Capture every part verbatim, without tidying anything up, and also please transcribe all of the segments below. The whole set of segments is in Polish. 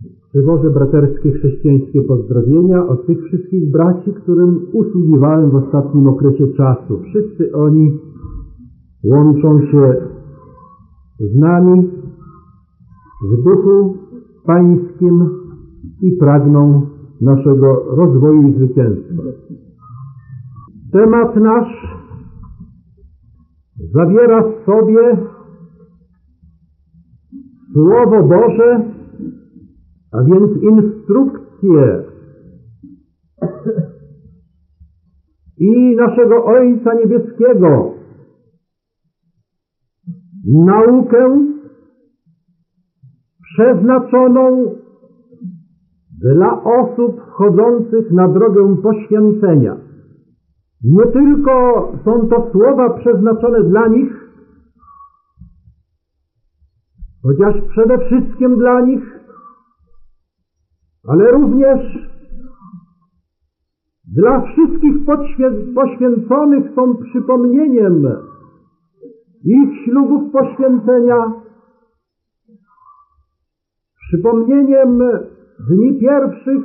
Przywożę braterskie chrześcijańskie pozdrowienia od tych wszystkich braci, którym usługiwałem w ostatnim okresie czasu. Wszyscy oni łączą się z nami w duchu pańskim i pragną naszego rozwoju i zwycięstwa. Temat nasz zawiera w sobie Słowo Boże, a więc instrukcje i naszego Ojca Niebieskiego, naukę przeznaczoną dla osób wchodzących na drogę poświęcenia. Nie tylko są to słowa przeznaczone dla nich, chociaż przede wszystkim dla nich, ale również dla wszystkich poświęconych są przypomnieniem ich ślubów poświęcenia, przypomnieniem dni pierwszych,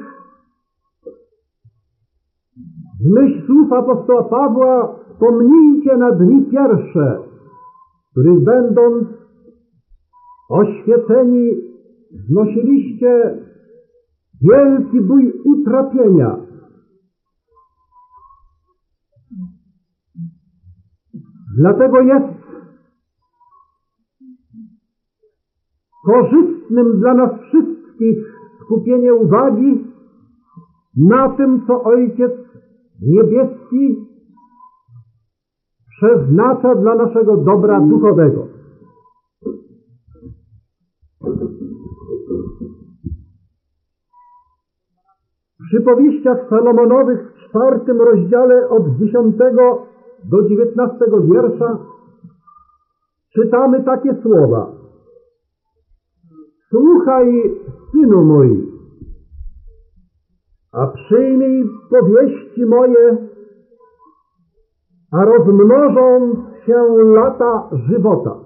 w myśl słów apostoła Pawła: wspomnijcie na dni pierwsze, w których będąc oświeceni znosiliście wielki bój utrapienia. Dlatego jest korzystnym dla nas wszystkich skupienie uwagi na tym, co Ojciec Niebieski przeznacza dla naszego dobra duchowego. W przypowieściach Salomonowych w czwartym rozdziale od dziesiątego do dziewiętnastego wiersza czytamy takie słowa: słuchaj, synu mój, a przyjmij powieści moje, a rozmnożą się lata żywota.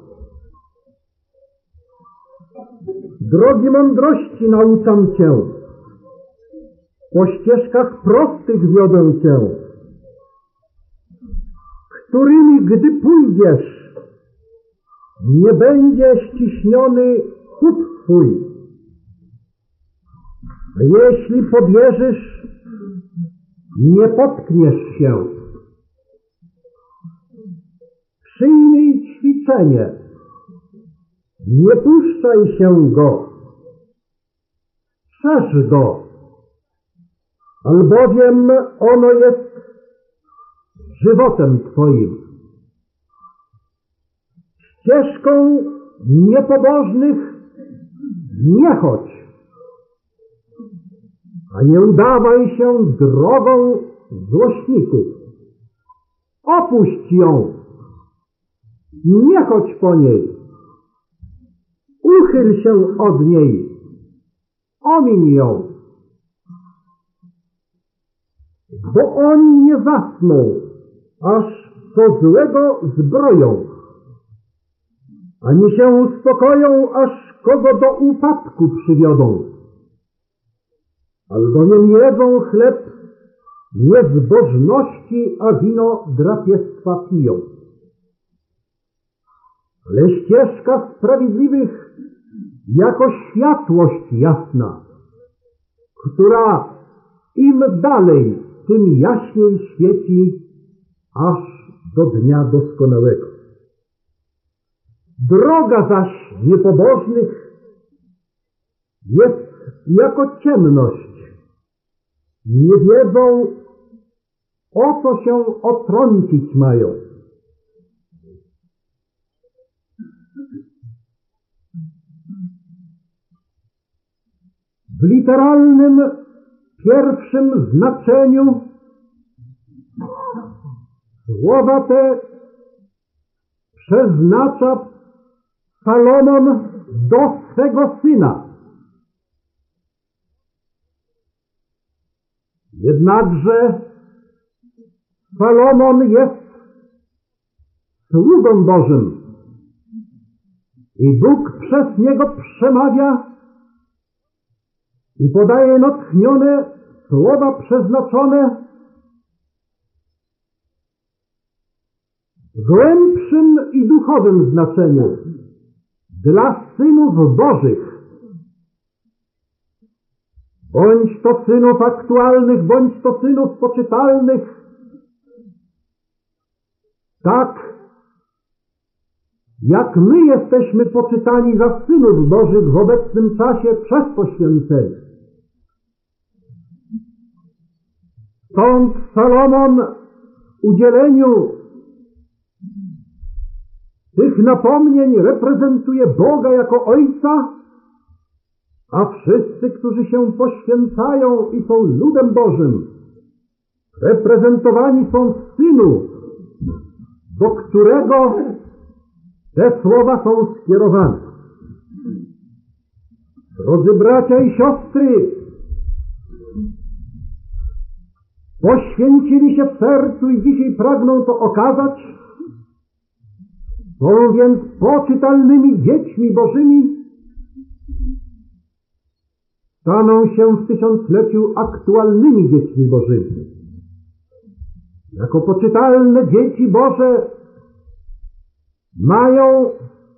Drogi mądrości nauczam cię, po ścieżkach prostych wiodę cię, którymi gdy pójdziesz, nie będzie ściśniony chód twój. A jeśli pobierzesz, nie potkniesz się. Przyjmij ćwiczenie, nie puszczaj się go, szerz go, albowiem ono jest żywotem twoim. Ścieżką niepobożnych nie chodź, a nie udawaj się drogą złośników. Opuść ją, nie chodź po niej, uchyl się od niej, omiń ją, bo oni nie zasną, aż co złego zbroją, ani się uspokoją, aż kogo do upadku przywiodą. Albowiem jedzą chleb niezbożności, a wino drapieżstwa piją. Ale ścieżka sprawiedliwych jako światłość jasna, która im dalej, tym jaśniej świeci, aż do dnia doskonałego. Droga zaś niepobożnych jest jako ciemność. Nie wiedzą, o co się otrącić mają. W literalnym pierwszym znaczeniu słowa te przeznacza Salomon do swego syna. Jednakże Salomon jest sługą Bożym i Bóg przez niego przemawia i podaje natchnione słowa przeznaczone w głębszym i duchowym znaczeniu dla synów Bożych, bądź to synów aktualnych, bądź to synów poczytalnych, tak jak my jesteśmy poczytani za synów Bożych w obecnym czasie przez poświęcenie. Stąd Salomon w udzieleniu tych napomnień reprezentuje Boga jako Ojca, a wszyscy, którzy się poświęcają i są ludem Bożym, reprezentowani są w Synu, do którego te słowa są skierowane. Drodzy bracia i siostry, poświęcili się w sercu i dzisiaj pragną to okazać, są więc poczytalnymi dziećmi Bożymi, staną się w tysiącleciu aktualnymi dziećmi Bożymi. Jako poczytalne dzieci Boże mają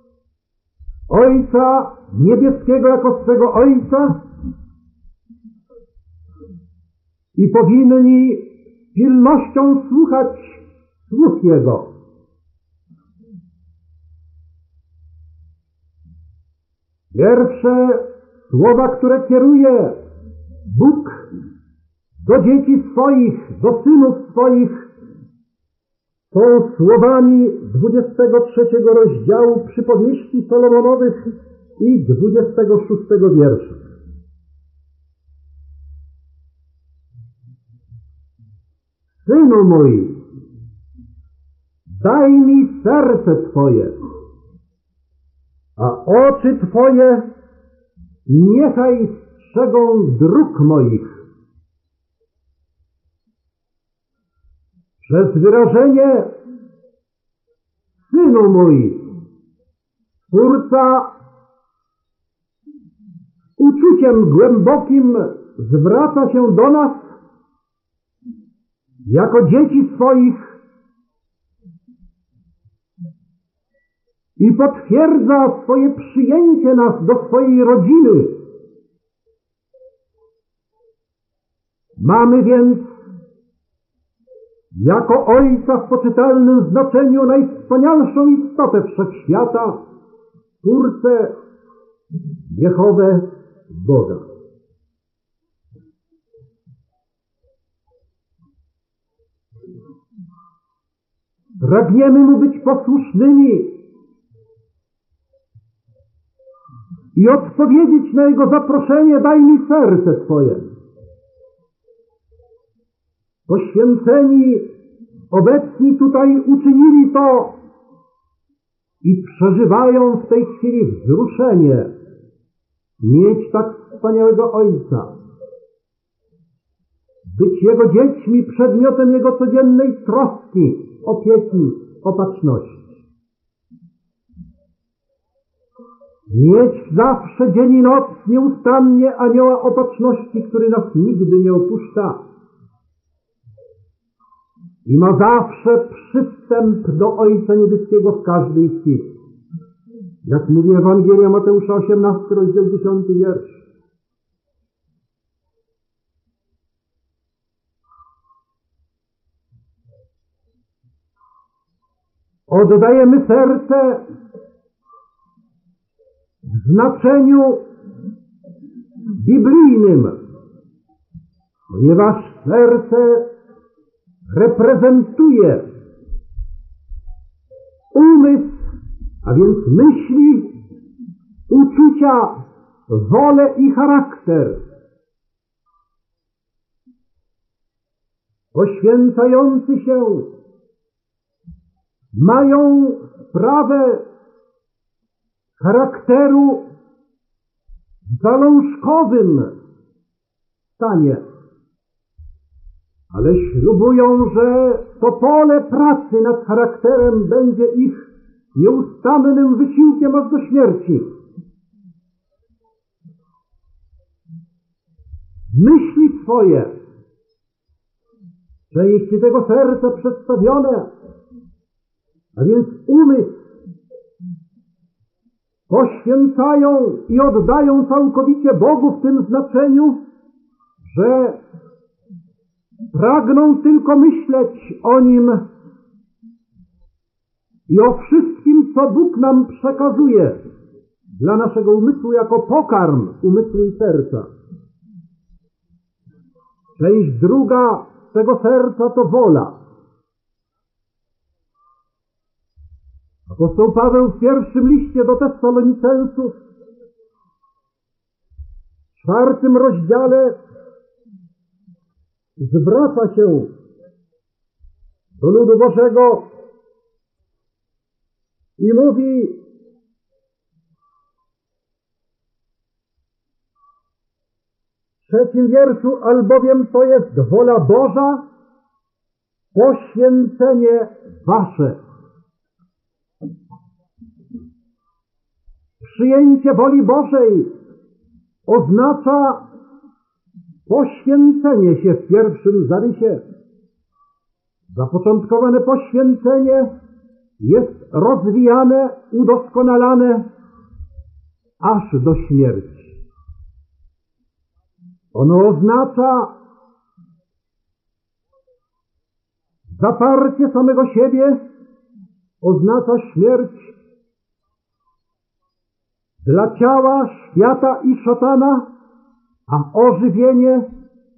Ojca Niebieskiego jako swego Ojca i powinni z pilnością słuchać słów Jego. Pierwsze słowa, które kieruje Bóg do dzieci swoich, do synów swoich, są słowami dwudziestego trzeciego rozdziału Przypowieści Salomonowych i dwudziestego szóstego wiersza. Synu mój, daj mi serce Twoje, a oczy Twoje niechaj strzegą dróg moich. Przez wyrażenie Synu mój, Twórca uczuciem głębokim zwraca się do nas jako dzieci swoich i potwierdza swoje przyjęcie nas do swojej rodziny. Mamy więc jako Ojca w poczytalnym znaczeniu najwspanialszą istotę wszechświata, Twórcę, Jehowę, Boga. Pragniemy Mu być posłusznymi i odpowiedzieć na Jego zaproszenie: daj mi serce Twoje. Poświęceni obecni tutaj uczynili to i przeżywają w tej chwili wzruszenie mieć tak wspaniałego Ojca, być Jego dziećmi, przedmiotem Jego codziennej troski, opieki, opatrzności. Mieć zawsze dzień i noc nieustannie anioła opatrzności, który nas nigdy nie opuszcza i ma zawsze przystęp do Ojca Niebieskiego w każdej chwili. Jak mówi Ewangelia Mateusza, osiemnasty rozdział, dziesiąty wiersz. Oddajemy serce w znaczeniu biblijnym, ponieważ serce reprezentuje umysł, a więc myśli, uczucia, wolę i charakter. Poświęcający się mają sprawę charakteru w zalążkowym stanie, ale ślubują, że to pole pracy nad charakterem będzie ich nieustannym wysiłkiem aż do śmierci. myśli swoje, części tego serca przedstawione, a więc umysł, poświęcają i oddają całkowicie Bogu w tym znaczeniu, że pragną tylko myśleć o Nim i o wszystkim, co Bóg nam przekazuje dla naszego umysłu jako pokarm umysłu i serca. Część druga tego serca to wola. Apostoł Paweł w pierwszym liście do Tesaloniceńców w czwartym rozdziale zwraca się do ludu Bożego i mówi: w trzecim wierszu: albowiem to jest wola Boża, poświęcenie wasze. Przyjęcie woli Bożej oznacza poświęcenie się w pierwszym zarysie. Zapoczątkowane poświęcenie jest rozwijane, udoskonalane aż do śmierci. Ono oznacza zaparcie samego siebie, oznacza śmierć dla ciała, świata i szatana, a ożywienie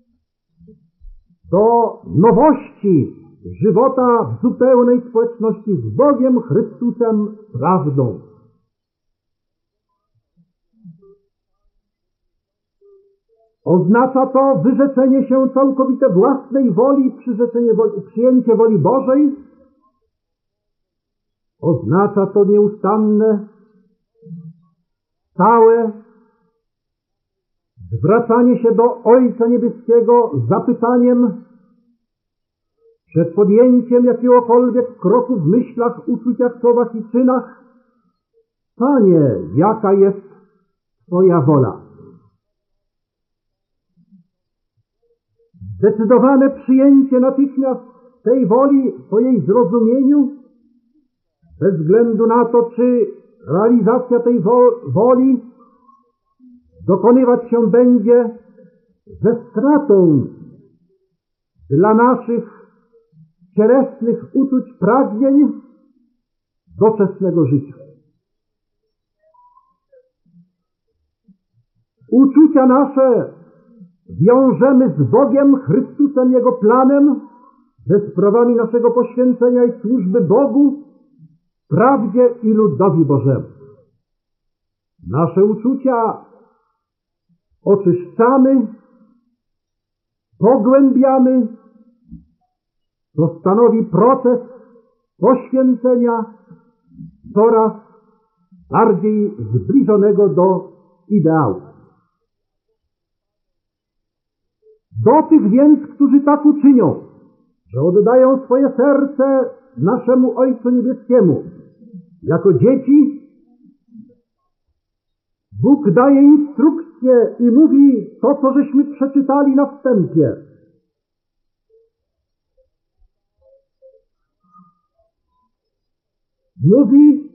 do nowości żywota w zupełnej społeczności z Bogiem, Chrystusem, prawdą. Oznacza to wyrzeczenie się całkowite własnej woli, przyrzeczenie woli, przyjęcie woli Bożej. Oznacza to nieustanne, stałe zwracanie się do Ojca Niebieskiego z zapytaniem przed podjęciem jakiegokolwiek kroku w myślach, uczuciach, słowach i czynach: Panie, jaka jest Twoja wola? Zdecydowane przyjęcie natychmiast tej woli po jej zrozumieniu, bez względu na to, czy realizacja tej woli dokonywać się będzie ze stratą dla naszych cielesnych uczuć, pragnień doczesnego życia. Uczucia nasze wiążemy z Bogiem, Chrystusem, Jego planem, ze sprawami naszego poświęcenia i służby Bogu, prawdzie i ludowi Bożemu. Nasze uczucia oczyszczamy, pogłębiamy. To stanowi proces poświęcenia coraz bardziej zbliżonego do ideału. Do tych więc, którzy tak uczynią, że oddają swoje serce naszemu Ojcu Niebieskiemu jako dzieci, Bóg daje instrukcję i mówi to, co żeśmy przeczytali na wstępie. Mówi,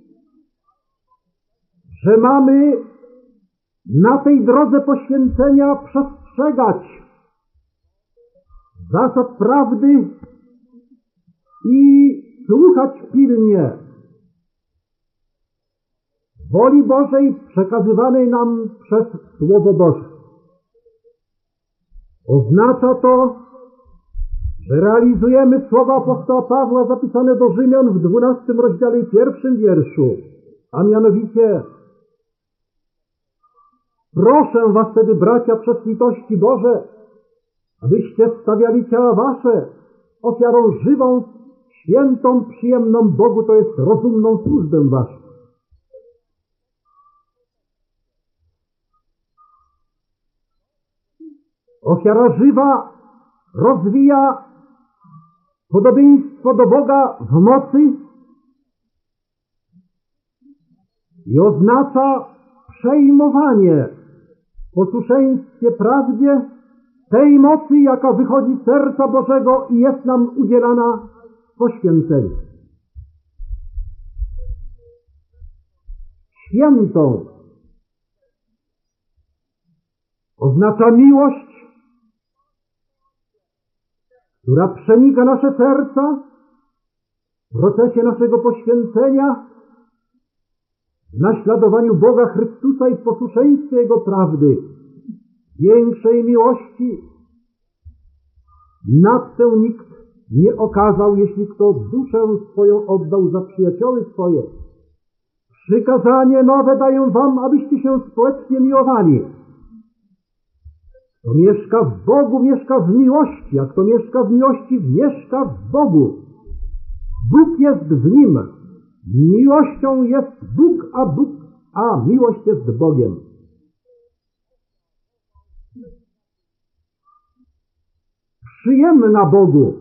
że mamy na tej drodze poświęcenia przestrzegać zasad prawdy i słuchać pilnie woli Bożej przekazywanej nam przez Słowo Boże. Oznacza to, że realizujemy słowa apostoła Pawła zapisane do Rzymian w dwunastym rozdziale i pierwszym wierszu, a mianowicie: proszę was wtedy, bracia, przez litości Boże, abyście stawiali ciała wasze ofiarą żywą, świętą, przyjemną Bogu, to jest rozumną służbę waszą. Ofiara żywa rozwija podobieństwo do Boga w mocy i oznacza przejmowanie w posłuszeństwie prawdzie tej mocy, jaka wychodzi z serca Bożego i jest nam udzielana w poświęceniu. Świętą oznacza miłość, która przenika nasze serca w procesie naszego poświęcenia, w naśladowaniu Boga Chrystusa i w posłuszeństwie Jego prawdy. Większej miłości nadtę nikt nie okazał, jeśli kto duszę swoją oddał za przyjacioły swoje. Przykazanie nowe daję wam, abyście się społecznie miłowali. Kto mieszka w Bogu, mieszka w miłości, a kto mieszka w miłości, mieszka w Bogu. Bóg jest w nim. Miłością jest Bóg, a Bóg, a miłość jest Bogiem. Przyjemna Bogu.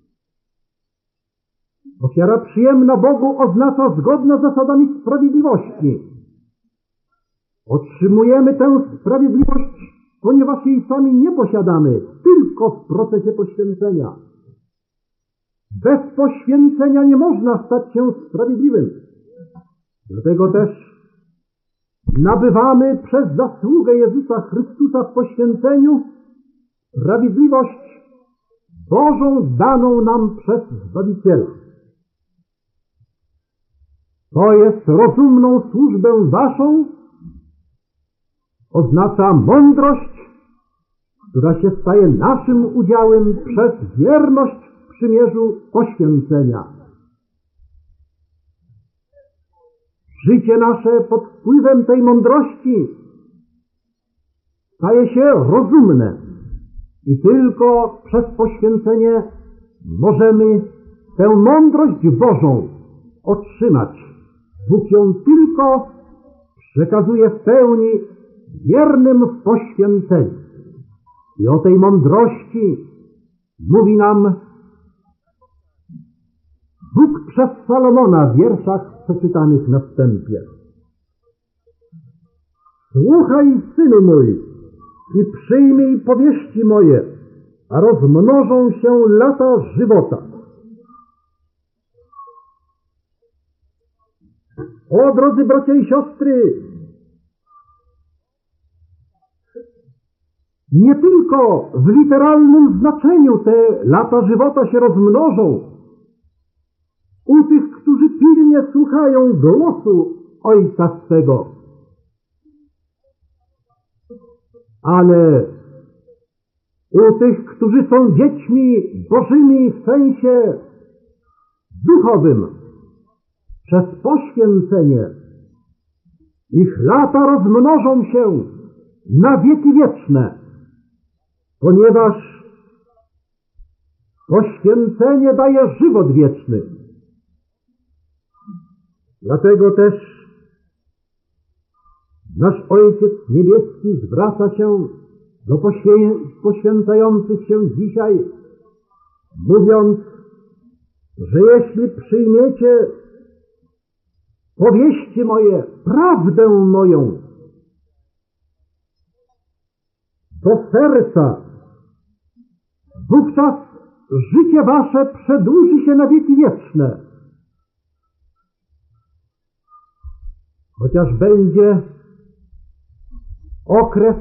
Ofiara przyjemna Bogu oznacza zgodna z zasadami sprawiedliwości. Otrzymujemy tę sprawiedliwość, ponieważ jej sami nie posiadamy, tylko w procesie poświęcenia. Bez poświęcenia nie można stać się sprawiedliwym. Dlatego też nabywamy przez zasługę Jezusa Chrystusa w poświęceniu sprawiedliwość Bożą daną nam przez Zbawiciela. To jest rozumną służbę waszą, oznacza mądrość, która się staje naszym udziałem przez wierność w przymierzu poświęcenia. Życie nasze pod wpływem tej mądrości staje się rozumne i tylko przez poświęcenie możemy tę mądrość Bożą otrzymać. Bóg ją tylko przekazuje w pełni wiernym w poświęceniu. I o tej mądrości mówi nam Bóg przez Salomona w wierszach przeczytanych na wstępie. Słuchaj, synu mój, i przyjmij powieści moje, a rozmnożą się lata żywota. O, drodzy bracia i siostry, nie tylko w literalnym znaczeniu te lata żywota się rozmnożą u tych, którzy pilnie słuchają głosu Ojca swego, ale u tych, którzy są dziećmi Bożymi w sensie duchowym, przez poświęcenie ich lata rozmnożą się na wieki wieczne, ponieważ poświęcenie daje żywot wieczny. Dlatego też nasz Ojciec Niebieski zwraca się do poświę- poświęcających się dzisiaj, mówiąc, że jeśli przyjmiecie powieści moje, prawdę moją do serca, wówczas życie wasze przedłuży się na wieki wieczne. Chociaż będzie okres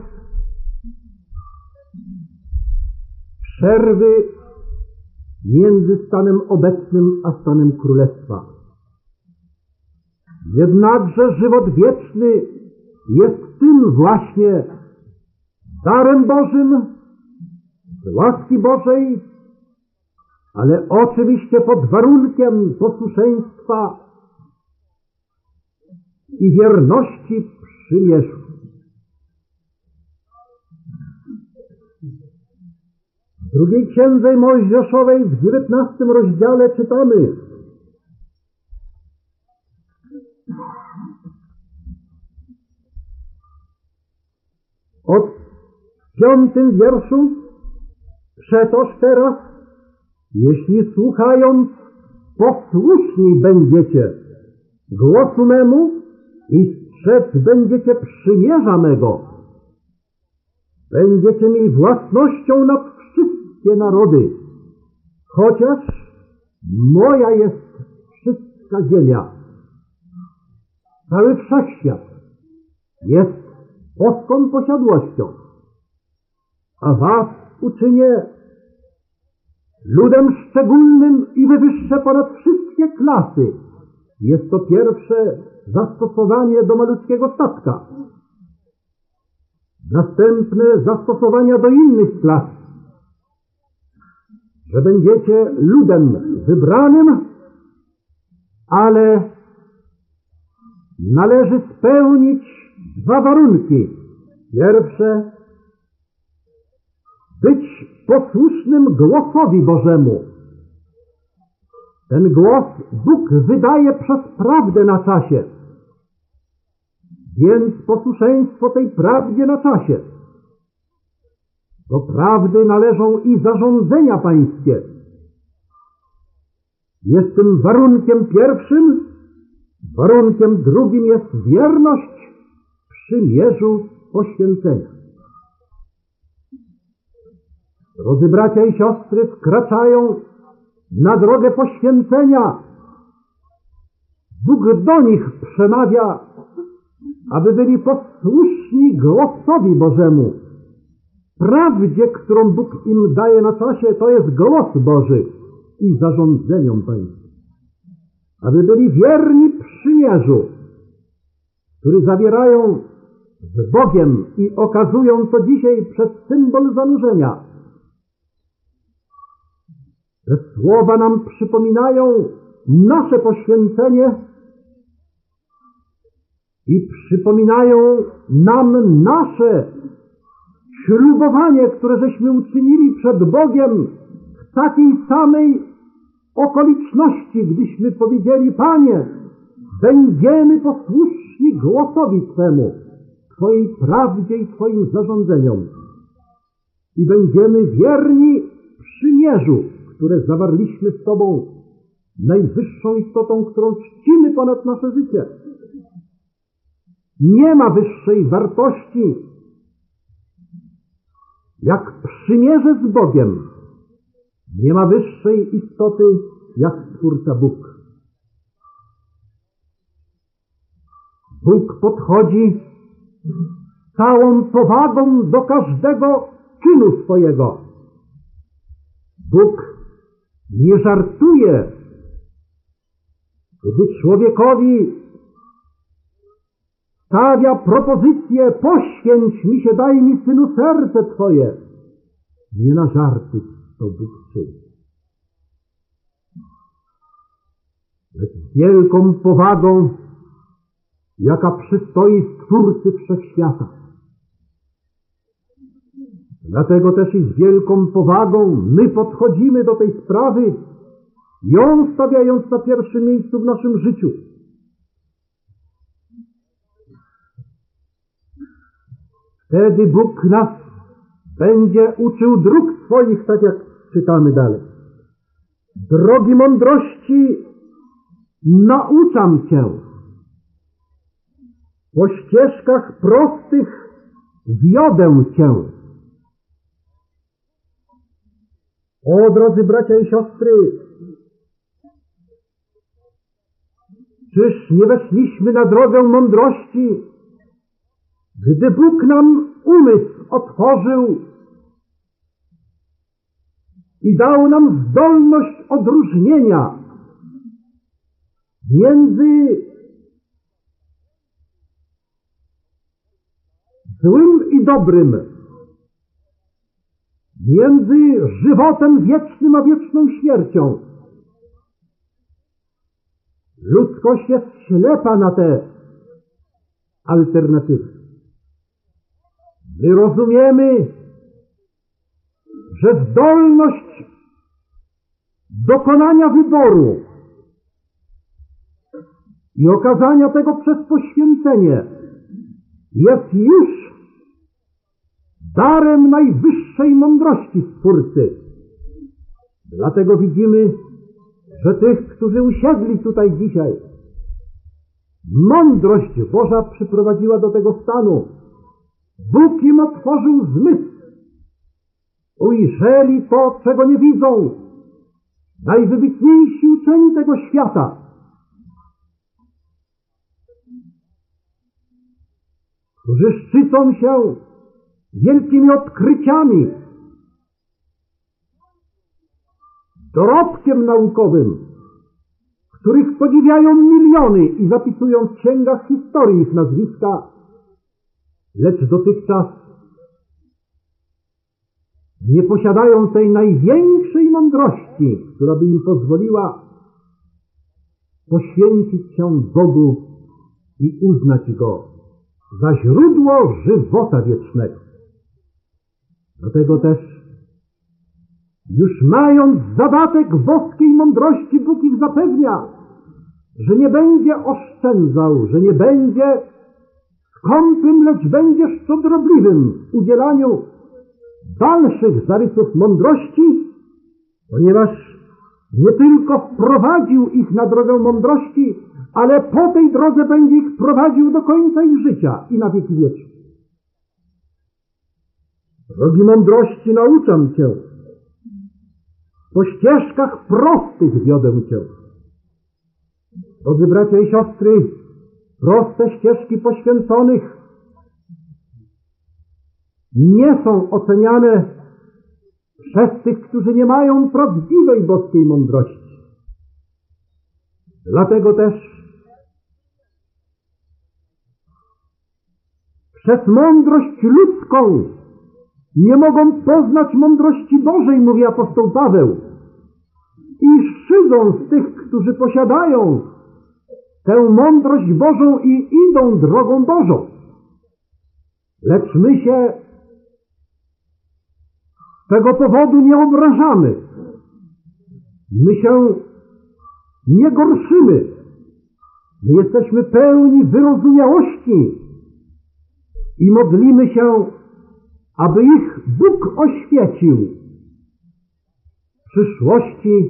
przerwy między stanem obecnym a stanem Królestwa. Jednakże żywot wieczny jest tym właśnie darem Bożym, z łaski Bożej, ale oczywiście pod warunkiem posłuszeństwa i wierności przymierzu. W drugiej księdze Mojżeszowej w dziewiętnastym rozdziale czytamy: od piątym wierszu: przetoż teraz, jeśli słuchając, posłuszni będziecie głosu memu i strzec będziecie przymierza mego, Będziecie mi własnością nad wszystkie narody, chociaż moja jest wszystka ziemia. Cały wszechświat jest boską posiadłością, a was uczynię ludem szczególnym i wywyższę ponad wszystkie klasy. Jest to pierwsze zastosowanie do malutkiego statka. Następne zastosowania do innych klas. Że będziecie ludem wybranym, ale należy spełnić dwa warunki. Pierwsze, być posłusznym głosowi Bożemu. Ten głos Bóg wydaje przez prawdę na czasie. Więc posłuszeństwo tej prawdzie na czasie. Do prawdy należą i zarządzenia pańskie. Jest tym warunkiem pierwszym. Warunkiem drugim jest wierność przymierzu poświęcenia. Drodzy bracia i siostry, wkraczają na drogę poświęcenia. Bóg do nich przemawia, aby byli posłuszni głosowi Bożemu. Prawdzie, którą Bóg im daje na czasie, to jest głos Boży i zarządzeniom pańskim. Aby byli wierni przymierzu, który zawierają z Bogiem i okazują to dzisiaj przez symbol zanurzenia. Te słowa nam przypominają nasze poświęcenie i przypominają nam nasze ślubowanie, które żeśmy uczynili przed Bogiem w takiej samej okoliczności, gdyśmy powiedzieli: Panie, będziemy posłuszni głosowi Twemu, Twojej prawdzie i Twoim zarządzeniom i będziemy wierni przymierzu, które zawarliśmy z Tobą, najwyższą istotą, którą czcimy ponad nasze życie. Nie ma wyższej wartości jak przymierze z Bogiem. Nie ma wyższej istoty jak Stwórca Bóg. Bóg podchodzi z całą powagą do każdego czynu swojego. Bóg nie żartuje, gdy człowiekowi stawia propozycję: poświęć mi się, daj mi, synu, serce Twoje. Nie na żarty to Bóg czyni. Lecz z wielką powagą, jaka przystoi Stwórcy Wszechświata. Dlatego też i z wielką powagą my podchodzimy do tej sprawy, ją stawiając na pierwszym miejscu w naszym życiu. Wtedy Bóg nas będzie uczył dróg swoich, tak jak czytamy dalej. Drogi mądrości nauczam Cię. Po ścieżkach prostych wiodę Cię. O, drodzy bracia i siostry, czyż nie weszliśmy na drogę mądrości, gdy Bóg nam umysł otworzył i dał nam zdolność odróżnienia między złym i dobrym, między żywotem wiecznym a wieczną śmiercią. Ludzkość jest ślepa na te alternatywy. My rozumiemy, że zdolność dokonania wyboru i okazania tego przez poświęcenie jest już darem najwyższej mądrości Stwórcy. Dlatego widzimy, że tych, którzy usiedli tutaj dzisiaj, mądrość Boża przyprowadziła do tego stanu, Bóg im otworzył zmysł. Ujrzeli to, czego nie widzą najwybitniejsi uczeni tego świata. Którzy szczycą się wielkimi odkryciami, dorobkiem naukowym, których podziwiają miliony i zapisują w księgach historii ich nazwiska, lecz dotychczas nie posiadają tej największej mądrości, która by im pozwoliła poświęcić się Bogu i uznać Go za źródło żywota wiecznego. Dlatego też, już mając zadatek boskiej mądrości, Bóg ich zapewnia, że nie będzie oszczędzał, że nie będzie skąpym, lecz będzie szczodrobliwym w udzielaniu dalszych zarysów mądrości, ponieważ nie tylko wprowadził ich na drogę mądrości, ale po tej drodze będzie ich prowadził do końca ich życia i na wieki wieczne. Drogi mądrości, nauczam Cię. Po ścieżkach prostych wiodę Cię. Drodzy bracia i siostry, proste ścieżki poświęconych nie są oceniane przez tych, którzy nie mają prawdziwej boskiej mądrości. Dlatego też przez mądrość ludzką nie mogą poznać mądrości Bożej, mówi apostoł Paweł, i szydzą z tych, którzy posiadają tę mądrość Bożą i idą drogą Bożą. Lecz my się z tego powodu nie obrażamy. My się nie gorszymy. My jesteśmy pełni wyrozumiałości i modlimy się, aby ich Bóg oświecił w przyszłości,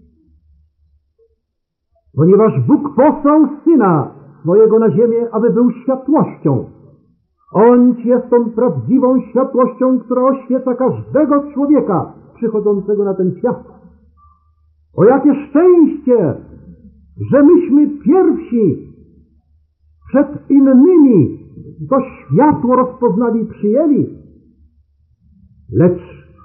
ponieważ Bóg posłał Syna swojego na ziemię, aby był światłością. On jest tą prawdziwą światłością, która oświeca każdego człowieka przychodzącego na ten świat. O jakie szczęście, że myśmy pierwsi przed innymi to światło rozpoznali i przyjęli. Lecz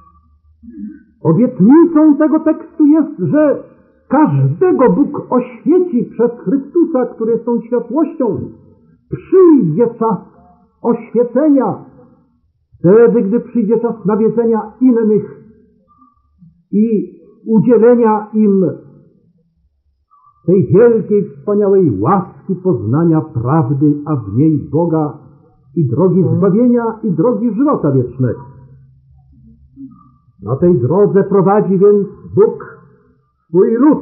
obietnicą tego tekstu jest, że każdego Bóg oświeci przez Chrystusa, który jest tą światłością. Przyjdzie czas oświecenia, wtedy, gdy przyjdzie czas nawiedzenia innych i udzielenia im tej wielkiej, wspaniałej łaski poznania prawdy, a w niej Boga i drogi zbawienia i drogi żywota wiecznego. Na tej drodze prowadzi więc Bóg swój lud.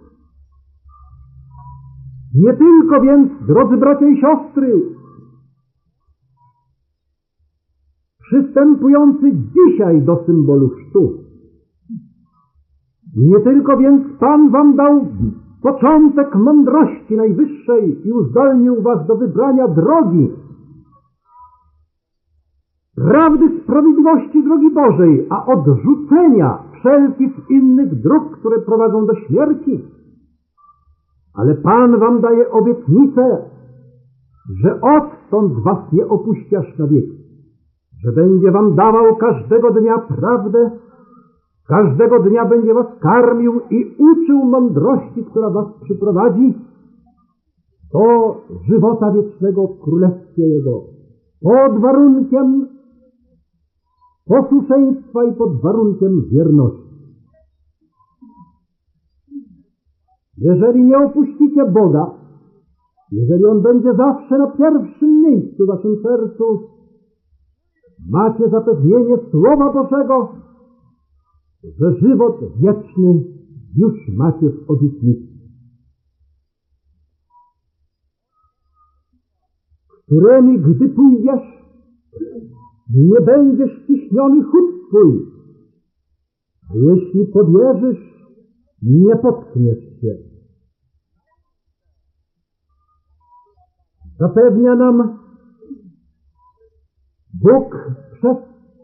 Nie tylko więc, drodzy bracia i siostry, przystępujący dzisiaj do symbolu chrztu. Nie tylko więc Pan wam dał początek mądrości najwyższej i uzdolnił was do wybrania drogi, prawdy, sprawiedliwości drogi Bożej, a odrzucenia wszelkich innych dróg, które prowadzą do śmierci. Ale Pan wam daje obietnicę, że odtąd was nie opuści aż na wieki, że będzie wam dawał każdego dnia prawdę, każdego dnia będzie was karmił i uczył mądrości, która was przyprowadzi do żywota wiecznego w Królestwie Jego, pod warunkiem posłuszeństwa i pod warunkiem wierności. Jeżeli nie opuścicie Boga, jeżeli On będzie zawsze na pierwszym miejscu w waszym sercu, macie zapewnienie Słowa Bożego, że żywot wieczny już macie w obietnicy, którymi, gdy pójdziesz, nie będziesz ściśniony chód twój, a jeśli podjeżysz, nie potkniesz się. Zapewnia nam Bóg przez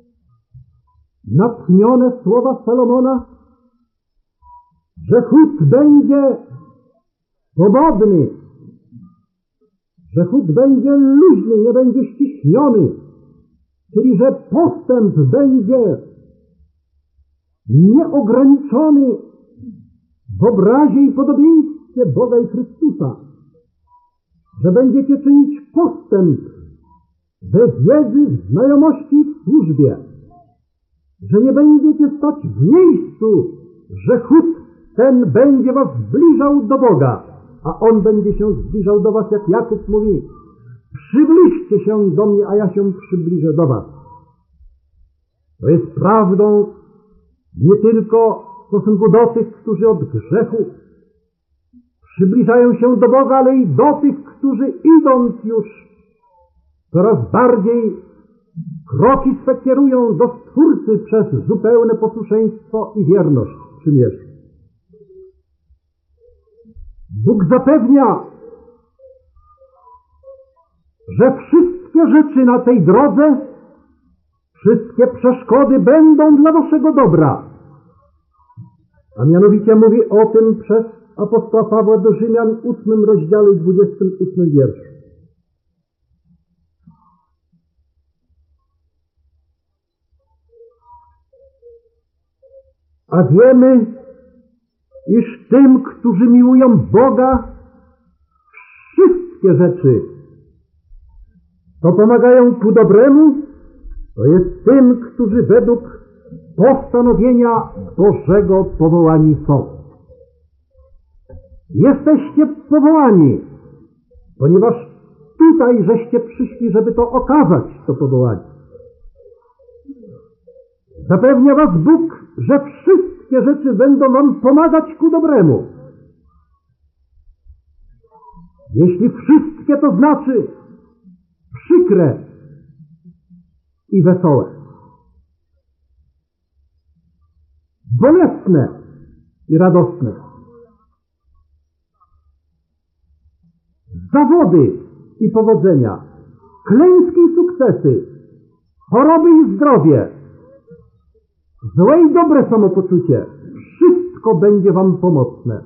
natchnione słowa Salomona, że chód będzie swobodny, że chód będzie luźny, nie będzie ściśniony, czyli że postęp będzie nieograniczony w obrazie i podobieństwie Boga i Chrystusa, że będziecie czynić postęp we wiedzy, w znajomości i w służbie, że nie będziecie stać w miejscu, że chód ten będzie was zbliżał do Boga, a On będzie się zbliżał do was, jak Jakub mówi: przybliżcie się do mnie, a ja się przybliżę do was. To jest prawdą nie tylko w stosunku do tych, którzy od grzechu przybliżają się do Boga, ale i do tych, którzy idąc już coraz bardziej kroki swe kierują do Stwórcy przez zupełne posłuszeństwo i wierność przymierzu. Bóg zapewnia, że wszystkie rzeczy na tej drodze, wszystkie przeszkody będą dla waszego dobra. A mianowicie mówi o tym przez apostoła Pawła do Rzymian w ósmym rozdziale i dwudziestym ósmym wierszu. A wiemy, iż tym, którzy miłują Boga, wszystkie rzeczy to pomagają ku dobremu, to jest tym, którzy według postanowienia Bożego powołani są. Jesteście powołani, ponieważ tutaj żeście przyszli, żeby to okazać, to powołanie. Zapewnia was Bóg, że wszystkie rzeczy będą wam pomagać ku dobremu. Jeśli wszystkie, to znaczy przykre i wesołe, bolesne i radosne, zawody i powodzenia, klęski i sukcesy, choroby i zdrowie, złe i dobre samopoczucie, wszystko będzie wam pomocne.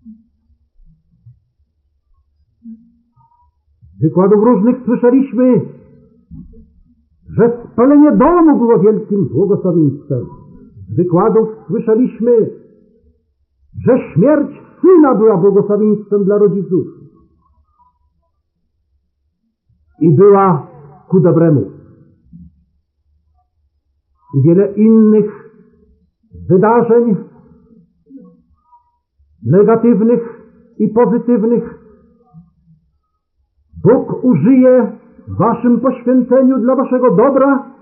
Z wykładów różnych słyszeliśmy, że spalenie domu było wielkim błogosławieństwem. Z wykładów słyszeliśmy, że śmierć syna była błogosławieństwem dla rodziców i była ku dobremu. I wiele innych wydarzeń negatywnych i pozytywnych Bóg użyje w waszym poświęceniu dla waszego dobra,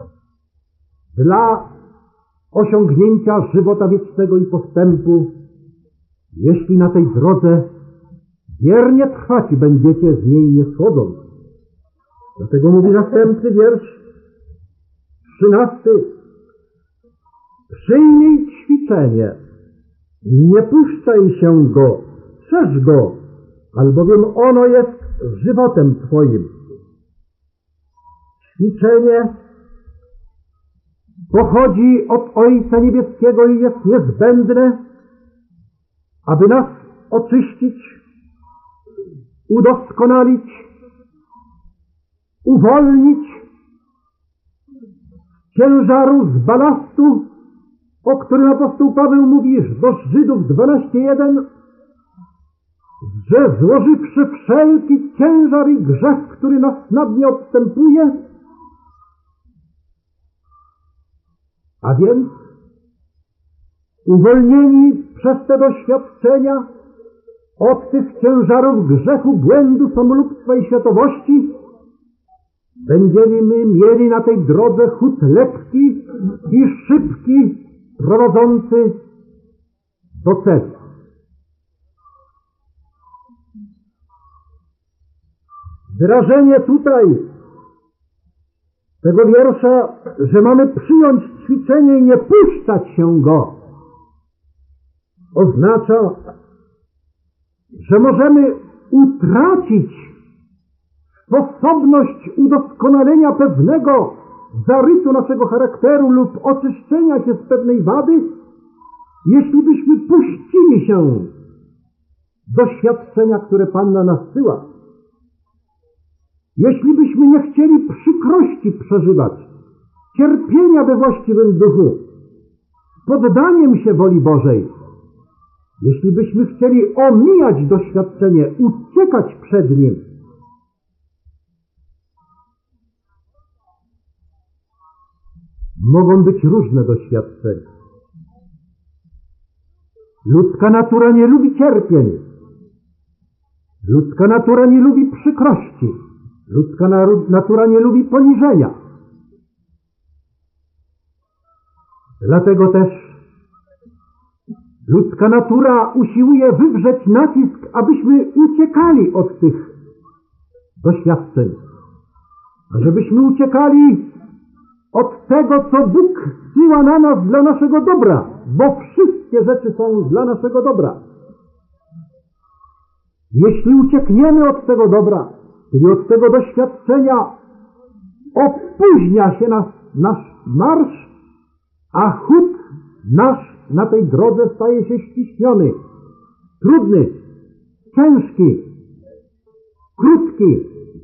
dla osiągnięcia żywota wiecznego i postępu, jeśli na tej drodze wiernie trwać będziecie z niej nie schodząc. Dlatego mówi następny wiersz, trzynasty. Przyjmij ćwiczenie, nie puszczaj się go, strzeż go, albowiem ono jest żywotem twoim. Ćwiczenie pochodzi od Ojca Niebieskiego i jest niezbędne, aby nas oczyścić, udoskonalić, uwolnić z ciężaru, z balastu, o którym apostoł Paweł mówi do Żydów dwanaście jeden, że złożywszy wszelki ciężar i grzech, który nas nadmie odstępuje, a więc uwolnieni przez te doświadczenia od tych ciężarów grzechu, błędu, samolubstwa i światowości, będziemy mieli na tej drodze chód lekki i szybki, prowadzący do celu. Wyrażenie tutaj tego wiersza, że mamy przyjąć ćwiczenie i nie puszczać się go, oznacza, że możemy utracić w sposobność udoskonalenia pewnego zarysu naszego charakteru lub oczyszczenia się z pewnej wady, jeśli byśmy puścili się doświadczenia, które Pan na nas zsyła. Jeśli byśmy nie chcieli przykrości przeżywać, cierpienia we właściwym duchu, poddaniem się woli Bożej, jeśli byśmy chcieli omijać doświadczenie, uciekać przed nim, mogą być różne doświadczenia. Ludzka natura nie lubi cierpień. Ludzka natura nie lubi przykrości. Ludzka natura nie lubi poniżenia. Dlatego też ludzka natura usiłuje wywrzeć nacisk, abyśmy uciekali od tych doświadczeń. A żebyśmy uciekali od tego, co Bóg zsyła na nas dla naszego dobra, bo wszystkie rzeczy są dla naszego dobra. Jeśli uciekniemy od tego dobra, czyli od tego doświadczenia, opóźnia się nas, nasz marsz, a chód nasz na tej drodze staje się ściśniony, trudny, ciężki, krótki,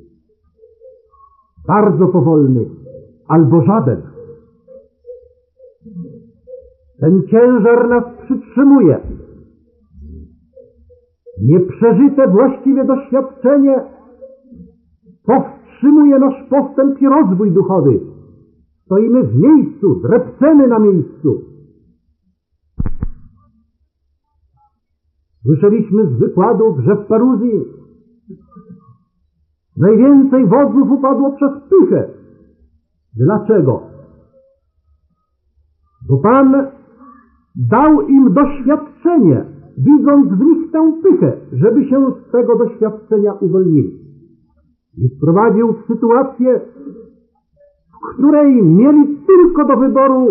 bardzo powolny, albo żaden. Ten ciężar nas przytrzymuje. Nieprzeżyte właściwie doświadczenie powstrzymuje nasz postęp i rozwój duchowy. Stoimy w miejscu, drepcemy na miejscu. Słyszeliśmy z wykładów, że w Paruzji najwięcej wodzów upadło przez pychę. Dlaczego? Bo Pan dał im doświadczenie, widząc w nich tę pychę, żeby się z tego doświadczenia uwolnili. I wprowadził w sytuację, w której mieli tylko do wyboru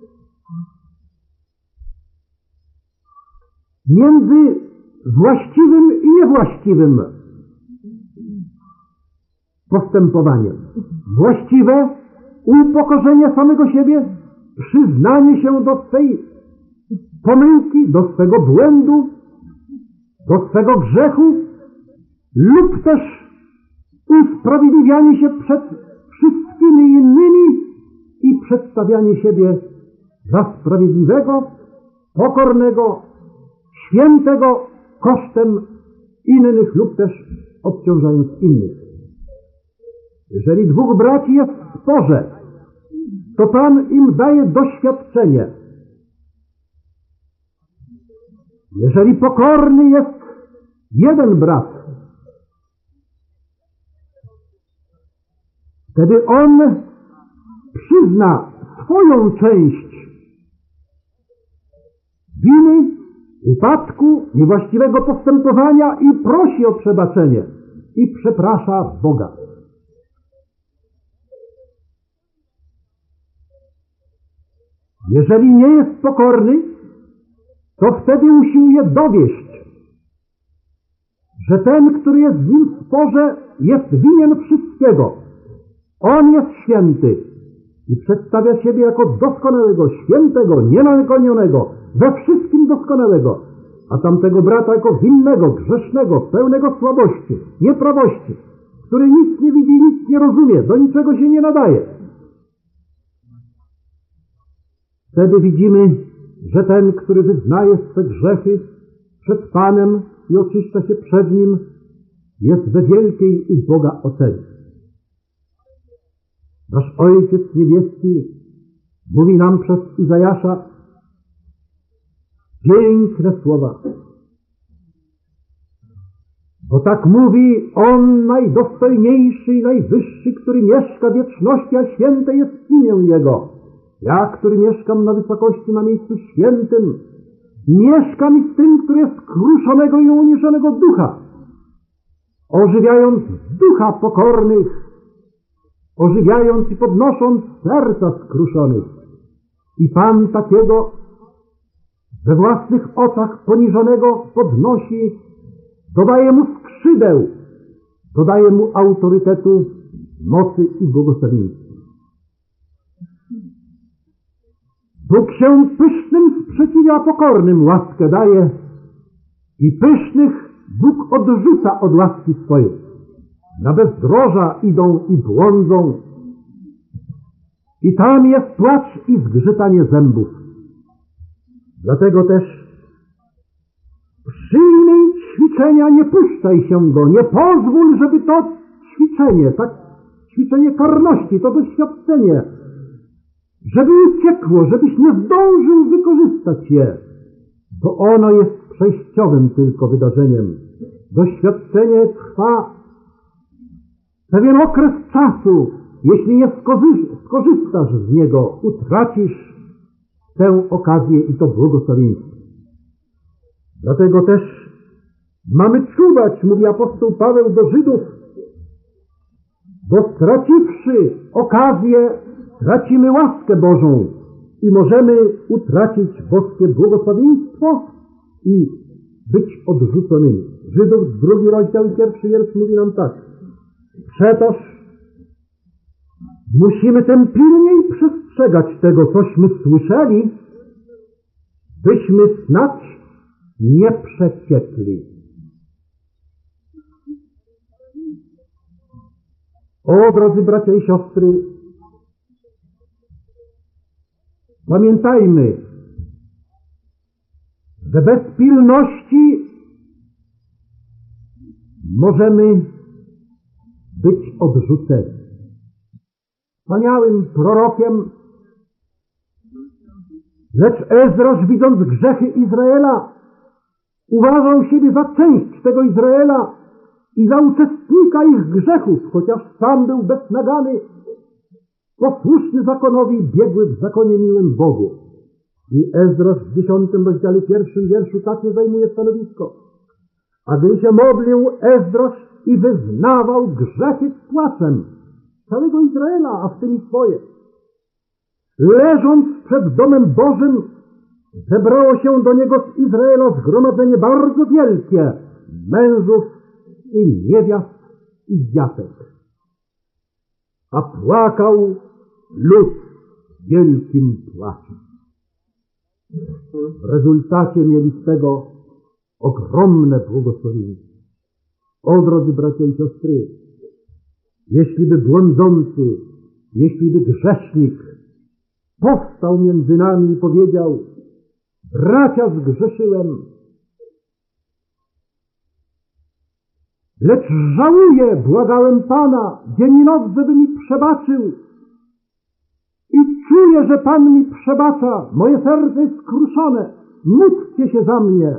między właściwym i niewłaściwym postępowaniem. Właściwe upokorzenie samego siebie, przyznanie się do swej pomyłki, do swego błędu, do swego grzechu, lub też usprawiedliwianie się przed wszystkimi innymi i przedstawianie siebie za sprawiedliwego, pokornego, świętego kosztem innych lub też obciążając innych. Jeżeli dwóch braci jest w sporze, to Pan im daje doświadczenie. Jeżeli pokorny jest jeden brat, wtedy on przyzna swoją część winy, upadku, niewłaściwego postępowania i prosi o przebaczenie i przeprasza Boga. Jeżeli nie jest pokorny, to wtedy usiłuje dowieść, że ten, który jest z nim w sporze, jest winien wszystkiego. On jest święty i przedstawia siebie jako doskonałego, świętego, nienagonionego, we wszystkim doskonałego, a tamtego brata jako winnego, grzesznego, pełnego słabości, nieprawości, który nic nie widzi, nic nie rozumie, do niczego się nie nadaje. Wtedy widzimy, że ten, który wyznaje swe grzechy przed Panem i oczyszcza się przed Nim, jest we wielkiej u Boga ocenie. Nasz Ojciec Niebieski mówi nam przez Izajasza piękne słowa. Bo tak mówi On, najdostojniejszy i najwyższy, który mieszka w wieczności, a święte jest imię Jego. Ja, który mieszkam na wysokości, na miejscu świętym, mieszkam z tym, który jest skruszonego i uniżonego ducha, ożywiając ducha pokornych, ożywiając i podnosząc serca skruszonych. I Pan takiego we własnych oczach poniżonego podnosi, dodaje mu skrzydeł dodaje mu autorytetu, mocy i błogosławieństwa. Bóg się pysznym sprzeciwia pokornym, łaskę daje i pysznych Bóg odrzuca od łaski swojej. Na bezdroża idą i błądzą i tam jest płacz i zgrzytanie zębów. Dlatego też przyjmij ćwiczenia, nie puszczaj się go, nie pozwól, żeby to ćwiczenie, tak ćwiczenie karności, to doświadczenie, żeby uciekło, żebyś nie zdążył wykorzystać je, bo ono jest przejściowym tylko wydarzeniem. Doświadczenie trwa pewien okres czasu. Jeśli nie skorzystasz z niego, utracisz tę okazję i to błogosławieństwo. Dlatego też mamy czuwać, mówi apostoł Paweł do Żydów, bo straciwszy okazję, tracimy łaskę Bożą i możemy utracić boskie błogosławieństwo i być odrzuconymi. Żydów, drugi rozdział, pierwszy wiersz mówi nam tak. Przetoż musimy tym pilniej przestrzegać tego, cośmy słyszeli, byśmy snać nie przeciekli. O, drodzy bracia i siostry, pamiętajmy, że bez pilności możemy być odrzuceni. Wspaniałym prorokiem, lecz Ezrosz, widząc grzechy Izraela, uważał siebie za część tego Izraela i za uczestnika ich grzechów, chociaż sam był beznagany, posłuszny zakonowi, biegły w zakonie miłym Bogu. I Ezrosz w dziesiątym rozdziale pierwszym wierszu takie zajmuje stanowisko. A gdy się modlił Ezrosz i wyznawał grzechy z płaczem całego Izraela, a w tym i swoje. Leżąc przed domem Bożym, zebrało się do niego z Izraela zgromadzenie bardzo wielkie, mężów i niewiast i dziatek. A płakał lud wielkim płaczem. W rezultacie mieli z tego ogromne błogosławieństwo. O, drodzy bracia i siostry, jeśli by błądzący, jeśli by grzesznik powstał między nami i powiedział: bracia, zgrzeszyłem, lecz żałuję, błagałem Pana dzień i noc, żeby mi przebaczył i czuję, że Pan mi przebacza, moje serce jest skruszone, módlcie się za mnie.